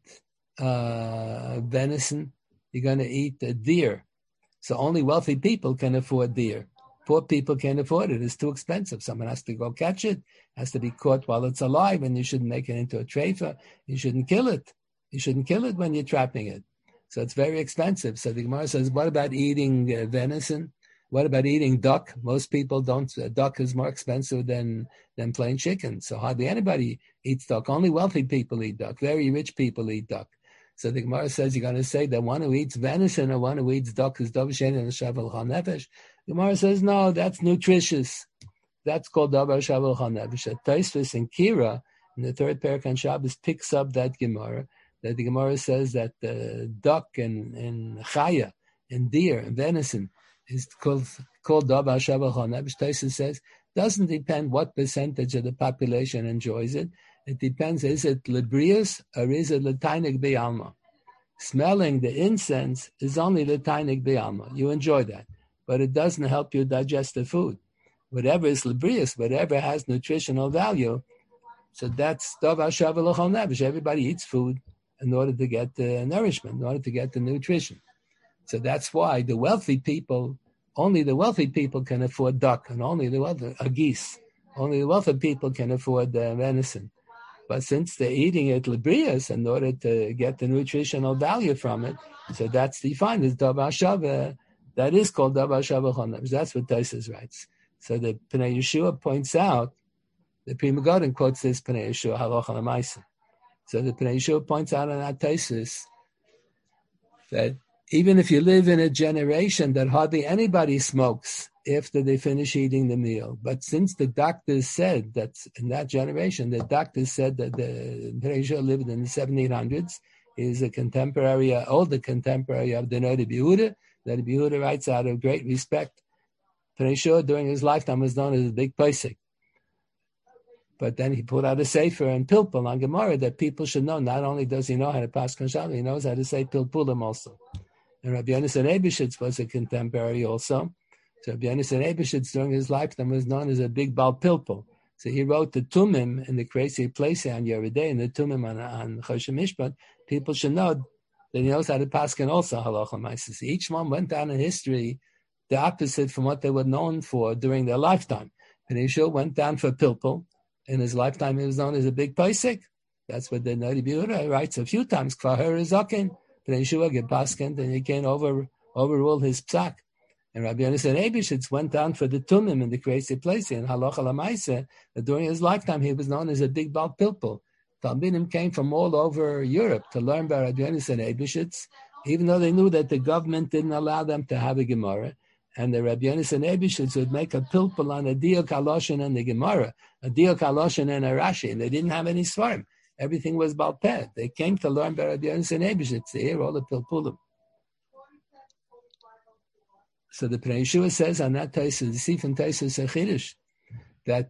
uh, venison, you're going to eat a deer? So only wealthy people can afford deer. Poor people can't afford it. It's too expensive. Someone has to go catch it, has to be caught while it's alive, and you shouldn't make it into a treifa. You shouldn't kill it. You shouldn't kill it when you're trapping it. So it's very expensive. So the Gemara says, what about eating uh, venison? What about eating duck? Most people don't. Uh, duck is more expensive than, than plain chicken. So hardly anybody eats duck. Only wealthy people eat duck. Very rich people eat duck. So the Gemara says you're going to say that one who eats venison or one who eats duck is Dov Shein Hashav L'chol Nefesh. The Gemara says, no, that's nutritious. That's called Dov Hashav L'chol Nefesh. Tosfos in Kira, in the third parak on Shabbos, picks up that Gemara. That the Gemara says that the duck and, and chaya and deer and venison is called called Dov Hashav L'chol Nefesh. Tosfos says doesn't depend what percentage of the population enjoys it. It depends, is it lebrius or is it l'tainig b'alma? Smelling the incense is only l'tainig b'alma. You enjoy that, but it doesn't help you digest the food. Whatever is lebrius, whatever has nutritional value, so that's Dov Hashav L'chol Nefesh. Everybody eats food in order to get the nourishment, in order to get the nutrition. So that's why the wealthy people, only the wealthy people can afford duck, and only the wealthy, uh, geese. Only the wealthy people can afford uh, venison. But since they're eating it lebrius in order to get the nutritional value from it, so that's defined as Dov Hashav. Uh, that is called Dov Hashav L'chol Nefesh. That's what Tosfos writes. So the Pnei Yeshua points out, the Prima Goden quotes this Pnei Yeshua Halacha L'Maisa. So the Pnei Yeshua points out on that Tosfos that even if you live in a generation that hardly anybody smokes after they finish eating the meal, but since the doctors said that in that generation, the doctors said that the Pnei Yeshua lived in the seventeen hundreds, He's a contemporary, uh, older contemporary of the Rabbi Yehuda. The Rabbi Yehuda writes out of great respect. Pnei Yehoshua during his lifetime was known as a big Pesach. But then he put out a sefer and pilpul on Gemara that people should know. Not only does he know how to pass Shabbos, he knows how to say pilpulim also. And Rabbi Yonasan Eibeshitz was a contemporary also. So Rabbi Yonasan Eibeshitz during his lifetime was known as a big Bal Pilpul. So he wrote the Tumim in the crazy place on Yeridei and the Tumim on, on Choshen Mishpat. People should know that he knows how to paskin also halacha ma'asos. Each one went down in history the opposite from what they were known for during their lifetime. Pnei Yehoshua went down for pilpul. In his lifetime, he was known as a big Pesach. That's what the Rabbi Yehuda writes a few times. Kvar Zaken, Pnei Yehoshua get paskind, and he can't over overrule his psak. And Rabbi Yonasan Eibeshitz went down for the Tumim in the crazy place in Halacha Lamaisa. During his lifetime, he was known as a big Bal Pilpul. Talmidim came from all over Europe to learn about Rabbi Yonasan Eibeshitz, even though they knew that the government didn't allow them to have a Gemara. And the Rabbi Yonasan Eibeshitz would make a pilpul on a diuk haloshen and the Gemara, a diuk haloshen and a Rashi, and they didn't have any svarim. Everything was Baal Peh. They came to learn by Rabbi Yonasan Eibeshitz to hear all the pilpulim. So the Pnei Yehoshua says on that Taisus, the Sif and Taisus Achidish, that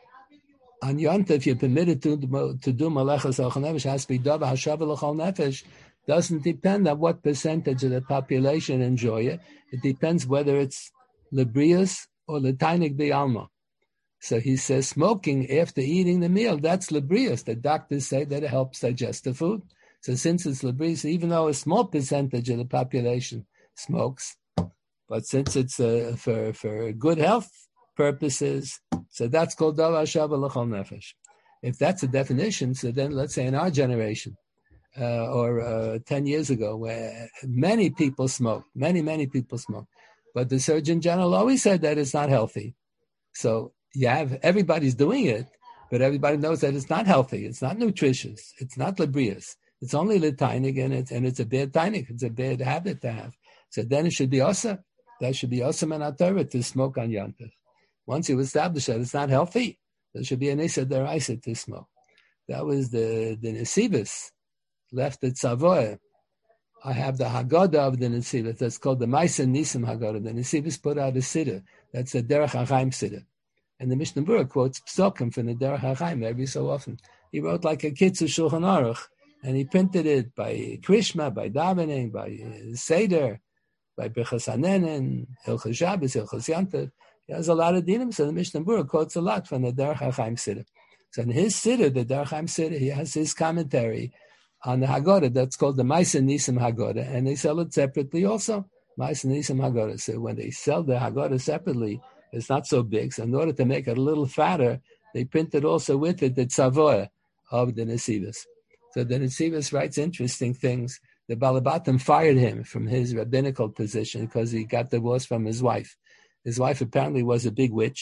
on Yom Tov you're permitted to, to do malachas al nefesh, has to be dava hashav l'chol nefesh. Doesn't depend on what percentage of the population enjoy it. It depends whether it's lebrius or letainik bi'alma. So he says smoking after eating the meal, that's lebrius. The doctors say that it helps digest the food. So since it's lebrius, even though a small percentage of the population smokes, but since it's uh, for, for good health purposes, so that's called davar shava l'chol nefesh. If that's a definition, so then let's say in our generation, Uh, or uh, ten years ago, where many people smoke, many, many people smoke. But the Surgeon General always said that it's not healthy. So you have, everybody's doing it, but everybody knows that it's not healthy. It's not nutritious. It's not lebrius. It's only letainik, and it's, and it's a bad tainik. It's a bad habit to have. So then it should be osa. That should be osa and atara to smoke on Yom Tov. Once you establish that it's not healthy, there should be an isa deraisa to smoke. That was the, the Nesivos. Left at Savoy. I have the Haggadah of the Nesivos. That's called the Maisa Nisim Haggadah. The Nesivos put out a siddur. That's a Derech HaChaim siddur. And the Mishnah Berurah quotes psokim from the Derech HaChaim every so often. He wrote like a Kitzur Shulchan Aruch, and he printed it by Krishma, by davening, by uh, Seder, by Birchas Hanenin, Hilchos Shabbos, Hilchos Yom Tov. He has a lot of dinim, so the Mishnah Berurah quotes a lot from the Derech HaChaim siddur. So in his siddur, the Derech HaChaim siddur, he has his commentary on the Haggadah, that's called the Maisa Nisim Haggadah, and they sell it separately also. Maisa Nisim Haggadah. So when they sell the Haggadah separately, it's not so big. So in order to make it a little fatter, they printed also with it the Tzavoah of the Nesivos. So the Nesivos writes interesting things. The Balabatim fired him from his rabbinical position because he got divorced from his wife. His wife apparently was a big witch,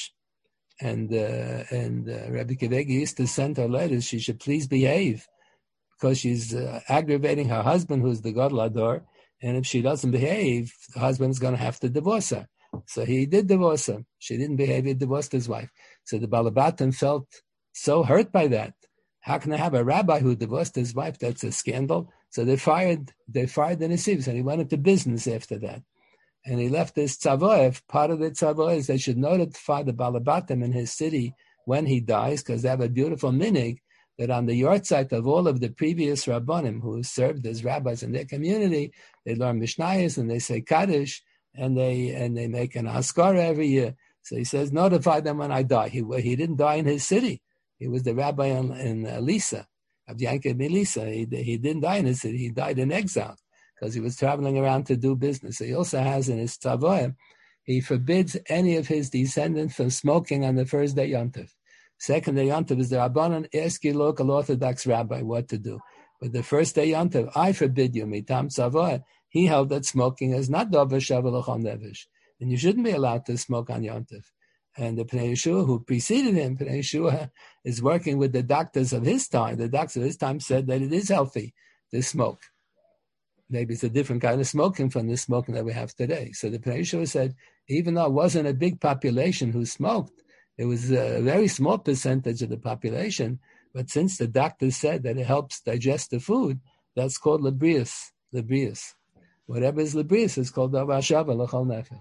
and uh, and uh, Rabbi Kivegi used to send her letters. She should please behave, because she's uh, aggravating her husband, who's the Gadol Hador, and if she doesn't behave, the husband's going to have to divorce her. So he did divorce her. She didn't behave, he divorced his wife. So the Balabatim felt so hurt by that. How can I have a rabbi who divorced his wife? That's a scandal. So they fired they fired the Nesivos, and he went into business after that. And he left this tzavoah. Part of the tzavoah is they should notify the Balabatim in his city when he dies, because they have a beautiful minig, that on the yahrzeit of all of the previous Rabbanim who served as rabbis in their community, they learn Mishnayos and they say Kaddish, and they and they make an Haskara every year. So he says, notify them when I die. He he didn't die in his city. He was the rabbi in, in uh, Lisa, Abdiyanka Melisa. He, he didn't die in his city. He died in exile because he was traveling around to do business. So he also has in his Tzavoah, he forbids any of his descendants from smoking on the first day Yom Tov. Second day Yom Tov is the Rabbanan ask your local Orthodox rabbi what to do. But the first day Yom Tov, I forbid you, mitam tzavoah. He held that smoking is not davar shava l'chol nefesh, and you shouldn't be allowed to smoke on Yom Tov. And the Pnei Yehoshua, who preceded him, Pnei Yehoshua, is working with the doctors of his time. The doctors of his time said that it is healthy to smoke. Maybe it's a different kind of smoking from the smoking that we have today. So the Pnei Yehoshua said, even though it wasn't a big population who smoked, it was a very small percentage of the population, but since the doctors said that it helps digest the food, That's called Librius. Librius. Whatever is Librius is called Davar Shava L'chol Nefesh.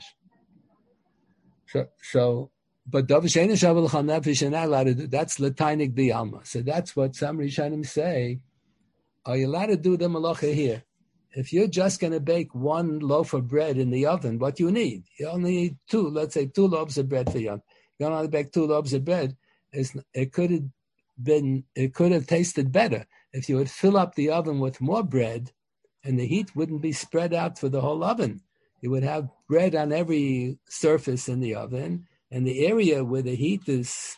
So, so, but Davar She'ein Shava L'chol Nefesh, you're not allowed to do. That's Latainik B'Alma. So that's what some Rishonim say. Are you allowed to do the malacha here? If you're just going to bake one loaf of bread in the oven, what you need? You only need two, let's say two loaves of bread for you. You only bake two loaves of bread. It's, it could have been, it could have tasted better if you would fill up the oven with more bread and the heat wouldn't be spread out for the whole oven. You would have bread on every surface in the oven, and the area where the heat is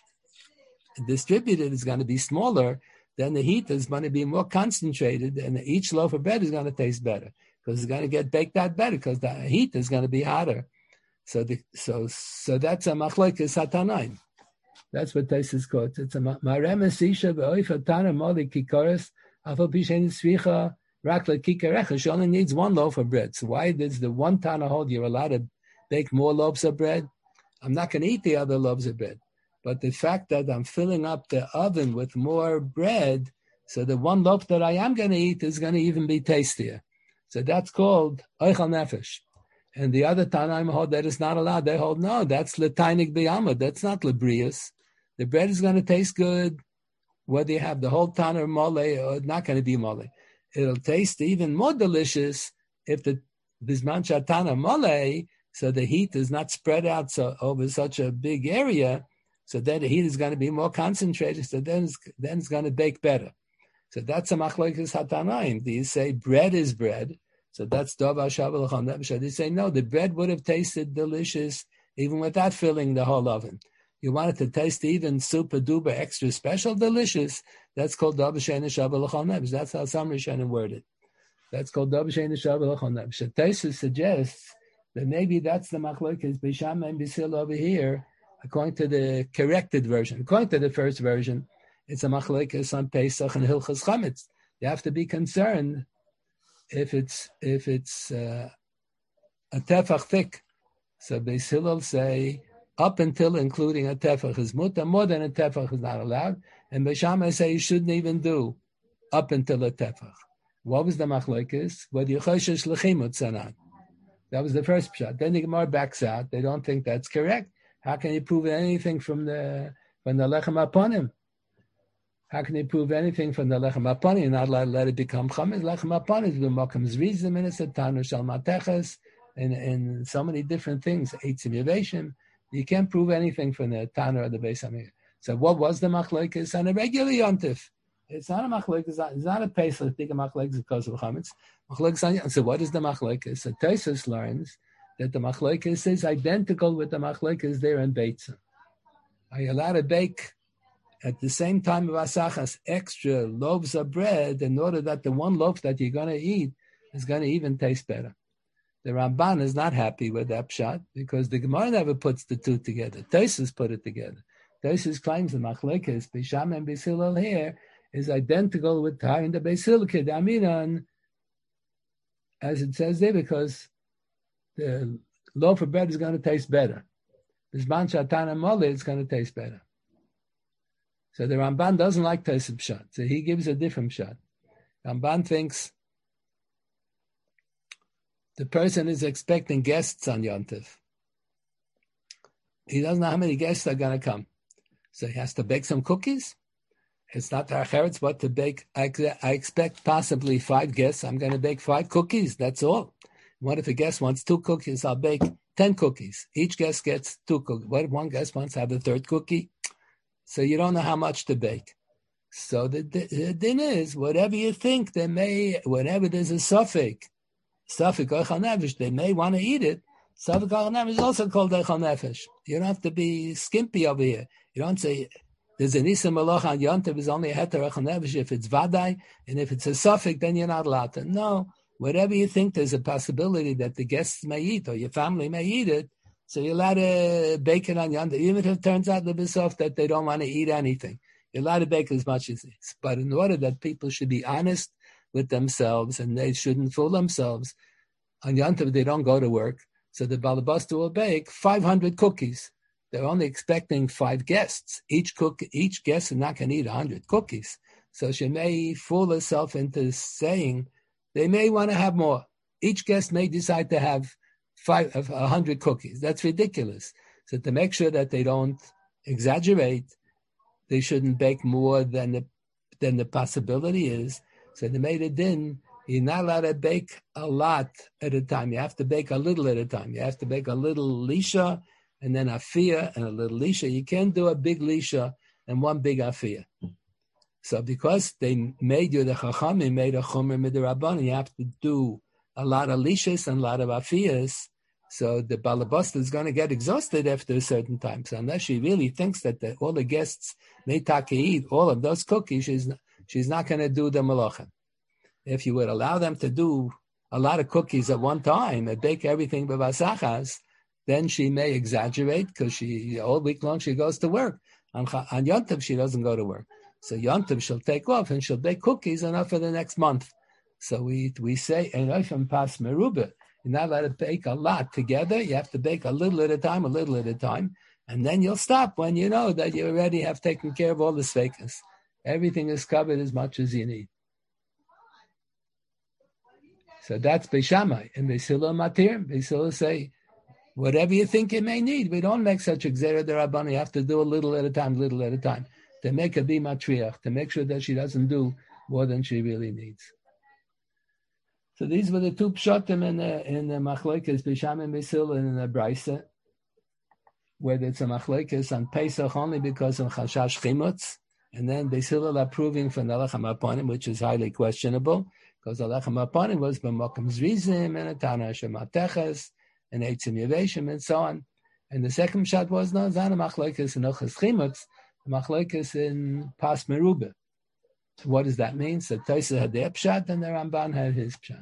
distributed is going to be smaller. Then the heat is going to be more concentrated, and each loaf of bread is going to taste better because it's going to get baked out better because the heat is going to be hotter. So, the, so, so that's a machlokes hatanaim. That's what Taisus quotes. It's a maremes isha beoifa tana moli kikaris afal pishen svicha rakla kikarecha. She only needs one loaf of bread. So why does the one tana hold you're allowed to bake more loaves of bread? I'm not going to eat the other loaves of bread. But the fact that I'm filling up the oven with more bread, so the one loaf that I am going to eat is going to even be tastier. So that's called Oichal Nefesh. And the other Tanaim hold that is not allowed. They hold, no, that's Latainik B'Yama. That's not Librius. The bread is going to taste good, whether you have the whole Tana or mole, or it's not going to be mole. It'll taste even more delicious if the Bisman Tana mole, so the heat is not spread out so over such a big area. So then the heat is going to be more concentrated. So then it's, then it's going to bake better. So that's a machlokes hatanaim. Do you say bread is bread? So that's davar shava l'chol nefesh. They say no, the bread would have tasted delicious even without filling the whole oven. You want it to taste even super duper extra special delicious. That's called davar she'ein shava l'chol nefesh. That's how some Rishonim word it. That's called davar she'ein shava l'chol nefesh. Taisus suggests that maybe that's the machlokes b'shama and b'sil over here. According to the corrected version, according to the first version, it's a machlokes on Pesach and Hilchas Chametz. You have to be concerned if it's if it's uh, a tefach thick. So Beis Hillel say up until including a tefach is muta, more than a tefach is not allowed. And Beis Shammai say you shouldn't even do up until a tefach. What was the machlokes? Whether you choshesh lechimut sanan. That was the first pshat. Then the Gemara backs out. They don't think that's correct. How can you prove anything from the from the lechem aponim? How can you prove anything from the lechem aponim? You're not allowed to let it become chametz. Lechem aponim, the makom zrizim, minister tanu shal mateches, and and so many different things. Eitzim yaveshim. You can't prove anything from the tanu or the beis hamikdash. So what was the machlokes on a regular yontif? It's not a machlokes. It's not a pesach. Big machlokes because of chametz. Machlokes. So what is the machlokes? So Taisus learns that the machlokes is identical with the machlokes there in Beitzah. Are you allowed to bake at the same time of Asachas extra loaves of bread in order that the one loaf that you're going to eat is going to even taste better? The Ramban is not happy with that pshat because the Gemara never puts the two together. Taisus put it together. Taisus claims the machlokes Beis Shammai and Beis Hillel here is identical with Tar in the Beis Hillel Kid Aminan, as it says there, because the loaf of bread is going to taste better. Bisman Shatana Mole is going to taste better. So the Ramban doesn't like Taisus pshat, so he gives a different pshat. Ramban thinks the person is expecting guests on Yontif. He doesn't know how many guests are going to come, so he has to bake some cookies. It's not Acheretz, but to bake. I, I expect possibly five guests. I'm going to bake five cookies. That's all. What if a guest wants two cookies? I'll bake ten cookies. Each guest gets two cookies. What if one guest wants to have a third cookie? So you don't know how much to bake. So the, the, the thing is, whatever you think, they may, whenever there's a suffix, suffix Eichel Nefesh, they may want to eat it. Suffix Eichel Nefesh is also called Eichel Nefesh. You don't have to be skimpy over here. You don't say, there's an Issa Malach on Yontiv is only a Heter Eichel Nefesh if it's Vadai, and if it's a suffix, then you're not allowed to. No. Whatever you think there's a possibility that the guests may eat or your family may eat it, so you're allowed to bake it on yonder, even if it turns out the bisof that they don't want to eat anything. You're allowed to bake as much as it is. But in order that people should be honest with themselves and they shouldn't fool themselves, on Yontiv they don't go to work, so the balabasta will bake five hundred cookies. They're only expecting five guests. Each cook, each guest is not going to eat one hundred cookies. So she may fool herself into saying they may want to have more. Each guest may decide to have five, a hundred cookies. That's ridiculous. So to make sure that they don't exaggerate, they shouldn't bake more than the than the possibility is. So they made a din. You're not allowed to bake a lot at a time. You have to bake a little at a time. You have to bake a little lisha and then afia and a little lisha. You can't do a big lisha and one big afia. So because they made you, the Chachamim made a Chomer Midirabban, you have to do a lot of lishas and a lot of afiyas. So the balabasta is going to get exhausted after a certain time. So unless she really thinks that the, all the guests may take eat all of those cookies, she's not, she's not going to do the malacha. If you would allow them to do a lot of cookies at one time and bake everything b'vasachas, then she may exaggerate because she all week long she goes to work. On, on Yom Tov she doesn't go to work. So Yom Tov she'll take off and she'll bake cookies enough for the next month. So we we say Einoifim Pas Meruba. You're not allowed to bake a lot together. You have to bake a little at a time, a little at a time, and then you'll stop when you know that you already have taken care of all the sveikas. Everything is covered as much as you need. So that's Beis Shammai. And Beis Hillel Matir. Beis Hillel say, whatever you think you may need, we don't make such a Gzera D'Rabbanan. You have to do a little at a time, little at a time, to make her be matriach, to make sure that she doesn't do more than she really needs. So these were the two pshatim in the in the machlokes Beis Shammai and Beis Hillel and in the Brisa, whether it's a machlokes on Pesach only because of chashash chimutz, and then Beis Hillel approving for Nelach HaMaponim, which is highly questionable, because Nelach HaMaponim was b'mokum zrizim and a Tana Shemateches and Eitzim Yeveshim and so on. And the second pshat was no Zana machlokes in Ochas Chimutz, the machlokes in Pas Merubah. So what does that mean? So Tosha had their pshat and the Ramban had his pshat.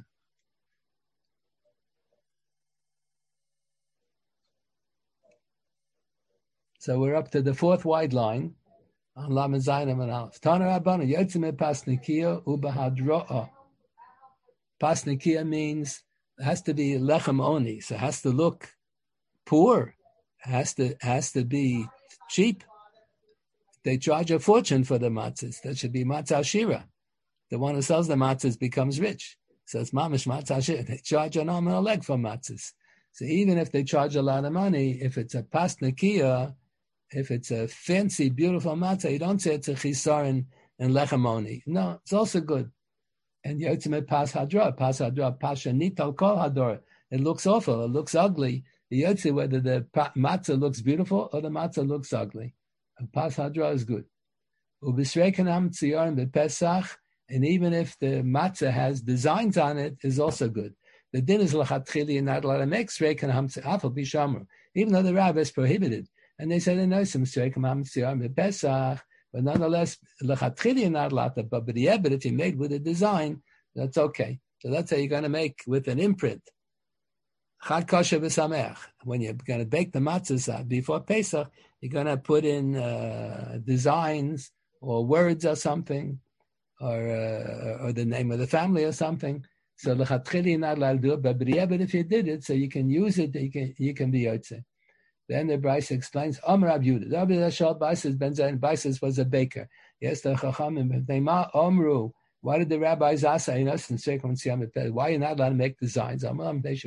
So we're up to the fourth wide line on Lamed Zayin and Aleph. Tana Rabbana Yotzim Pas Nikia Ubahadroa. Pas Nikia means it has to be lechem oni, so it has to look poor, it has to has to be cheap. They charge a fortune for the matzahs. That should be matzah shira. The one who sells the matzahs becomes rich. So it's mamish matzah shira. They charge an arm and a leg for matzahs. So even if they charge a lot of money, if it's a pas nikia, if it's a fancy, beautiful matzah, you don't say it's a chisar and, and lechem oni. No, it's also good. And yotzim pas hadra, pas hadra, pasha nital kol hador. It looks awful. It looks ugly. The yotzi, whether the matzah looks beautiful or the matzah looks ugly. And Pas Hadra is good. Ubisreikanam tziyarim bepesach, and even if the matzah has designs on it, is also good. The din is lachatchili, you're not allowed to make sreikanam tziyafal bishamru, even though the rabbi is prohibited. And they said, no, some sreikanam tziyarim bepesach, but nonetheless, lachatchili, you're not allowed to. But but yeah, but if you made with a design, that's okay. So that's how you're going to make with an imprint. Chad kosher v'sameach. When you're going to bake the matzahs before Pesach, you're going to put in uh, designs or words or something, or uh, or the name of the family or something. So l'chatchili you're not allowed to do it, but yeah, but if you did it, so you can use it, you can you can be yotze. Then the Brisa explains, Amar Rab Yehuda, Rabbi Yashal Baises Ben Zayin, Baises was a baker. Yes, the Chachamim, Neima Omru. Why did the rabbis ask us and say, why are you not allowed to make designs? Because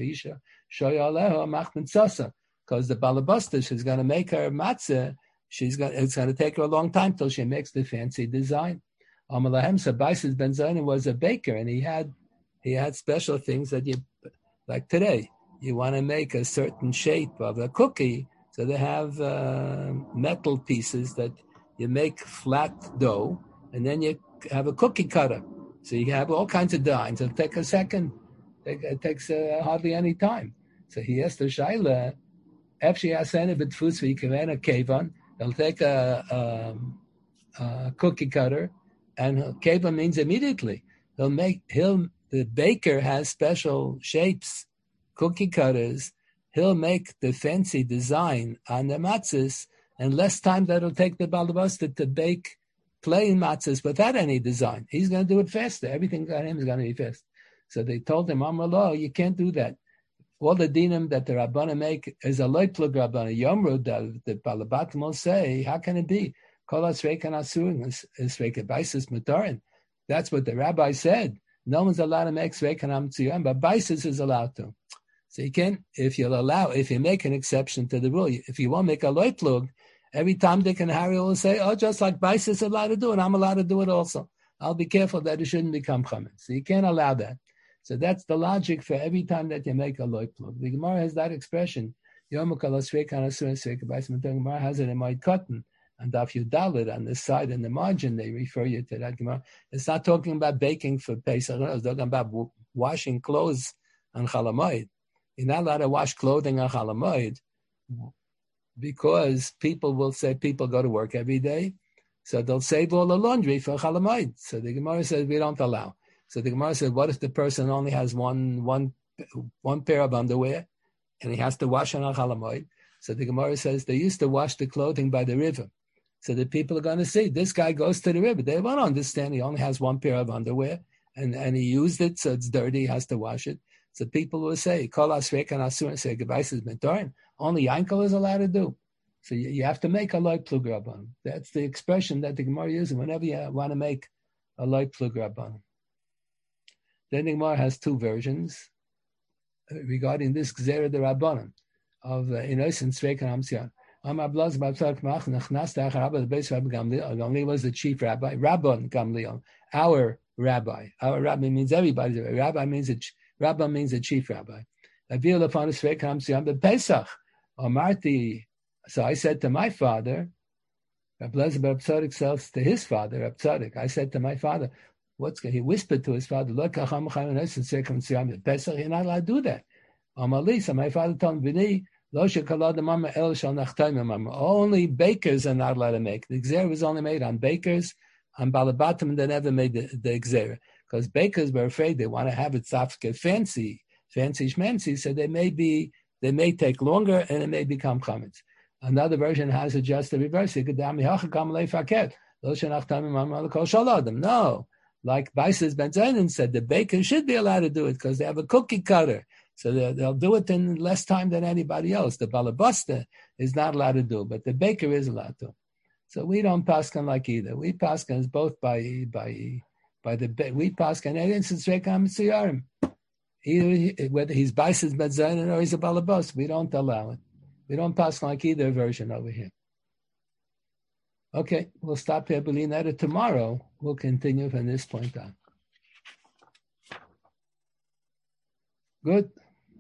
the balabastas is going to make her matzah. She's going. It's going to take her a long time till she makes the fancy design. Amalahem Sabaisis Ben Zayin was a baker, and he had he had special things that you like today. You want to make a certain shape of a cookie, so they have uh, metal pieces that you make flat dough, and then you have a cookie cutter. So you have all kinds of designs. It'll take a second. It takes uh, hardly any time. So he asked the Shaila, Efshi Asana B'Tfus V'Yikavena Kevan, he'll take a, a, a cookie cutter, and Kevan means immediately. He'll make, he'll, the baker has special shapes, cookie cutters. He'll make the fancy design on the matzahs, and less time that'll take the balabasta to bake plain matzahs without any design. He's going to do it faster. Everything on him is going to be fast. So they told him, Amrullah, you can't do that. All the dinim that the Rabbana make is a loy plug Rabbana. Yomru, the, the Balabatim will say, how can it be? Kol ha-sreikan asurin is-sreika baisis mutarin. That's what the rabbi said. No one's allowed to make sreikan amtzion, but baisis is allowed to. So you can, if you'll allow, if you make an exception to the rule, if you won't make a loy plug, every time Dick and Harry will say, oh, just like baisis is allowed to do it, I'm allowed to do it also. I'll be careful that it shouldn't become chametz. So you can't allow that. So that's the logic for every time that you make a loy plug. The Gemara has that expression. Yom kol sreikan asurin sreika baisis. The Gemara has it in my cotton. And Daf Yudalid on this side in the margin, they refer you to that Gemara. It's not talking about baking for Pesach. It's talking about w- washing clothes on Chalamoid. You're not allowed to wash clothing on Chalamoid because people will say people go to work every day, so they'll save all the laundry for Chalamoid. So the Gemara says we don't allow. So the Gemara said, what if the person only has one one one pair of underwear and he has to wash on Chalamoid? So the Gemara says they used to wash the clothing by the river. So the people are going to see, this guy goes to the river. They won't understand he only has one pair of underwear and, and he used it, so it's dirty, he has to wash it. So people will say, Kol ha-sreikan asurin say baisis mutarin. Only Yankel is allowed to do. So you, you have to make a loy plug rabban. That's the expression that the Gemara uses whenever you want to make a loy plug rabban. Then the Gemara has two versions regarding this Gzera de Rabbanan of Inois and Sreikan Amtzion. Amar Blaz Babtzak Mach Nachnas Tachar Rabbi the base Rabbi Gamliel. Gamliel was the chief rabbi. Rabban Gamliel, our rabbi. Our rabbi means everybody's rabbi. Rabbi means a rabbi means a chief rabbi. Avil upon Sreikan Amtzion the Pesach. Amarti. So I said to my father, Rabbi Lezer Bar Tzadik says to his father, Rabbi Tzadik. I said to my father, what's he whispered to his father? Look, Pesach, you're not allowed to do that. Amali. So my father told him, only bakers are not allowed to make. The Gzera was only made on bakers, on Balabatim, and they never made the, the Gzera. Because bakers were afraid they want to have it get fancy, fancy schmancy, so they may be, they may take longer and it may become chametz. Another version has it just the reverse. No, like Baisis Ben Zainin said, the baker should be allowed to do it because they have a cookie cutter. So they'll do it in less time than anybody else. The balabasta is not allowed to do, but the baker is allowed to. So we don't paskan like either. We paskan both by by by the we paskan either whether he's Baisis Ben Zainin or he's a balabasta. We don't allow it. We don't paskan like either version over here. Okay, we'll stop here. Belinetta. Tomorrow we'll continue from this point on. Good.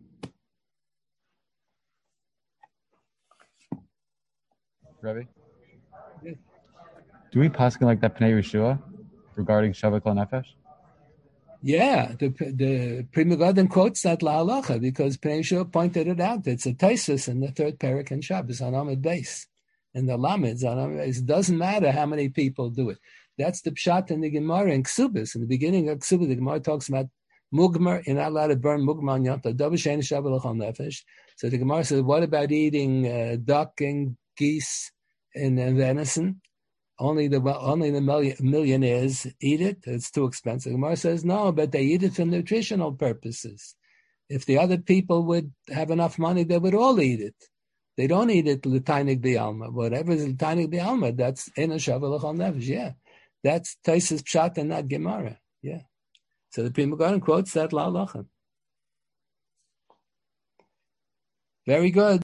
Rebbe? Yeah. Do we paskin like that Pnei Yeshua regarding Shavak LaNefesh? Yeah, the the Pri Megadim quotes that La Halacha because Pnei Yeshua pointed it out. It's a taisus in the third parak in Shabbos on Amud Beis. In the Lameds on Amud Beis. It doesn't matter how many people do it. That's the pshat in the Gemara in Ksubis. In the beginning of Ksubis, the Gemara talks about Mugmer, you're not allowed to burn Mugmer on Yom Tov. So the Gemara says, what about eating uh, duck and geese and, and venison? Only the only the million, millionaires eat it. It's too expensive. The Gemara says, no, but they eat it for nutritional purposes. If the other people would have enough money, they would all eat it. They don't eat it l'tainik b'alma. Whatever is l'tainik b'alma, that's in a shavu l'chol nefesh. Yeah, that's Taisus pshat and not Gemara. Yeah. So the Pri Megadim quotes that La Halacha. Very good.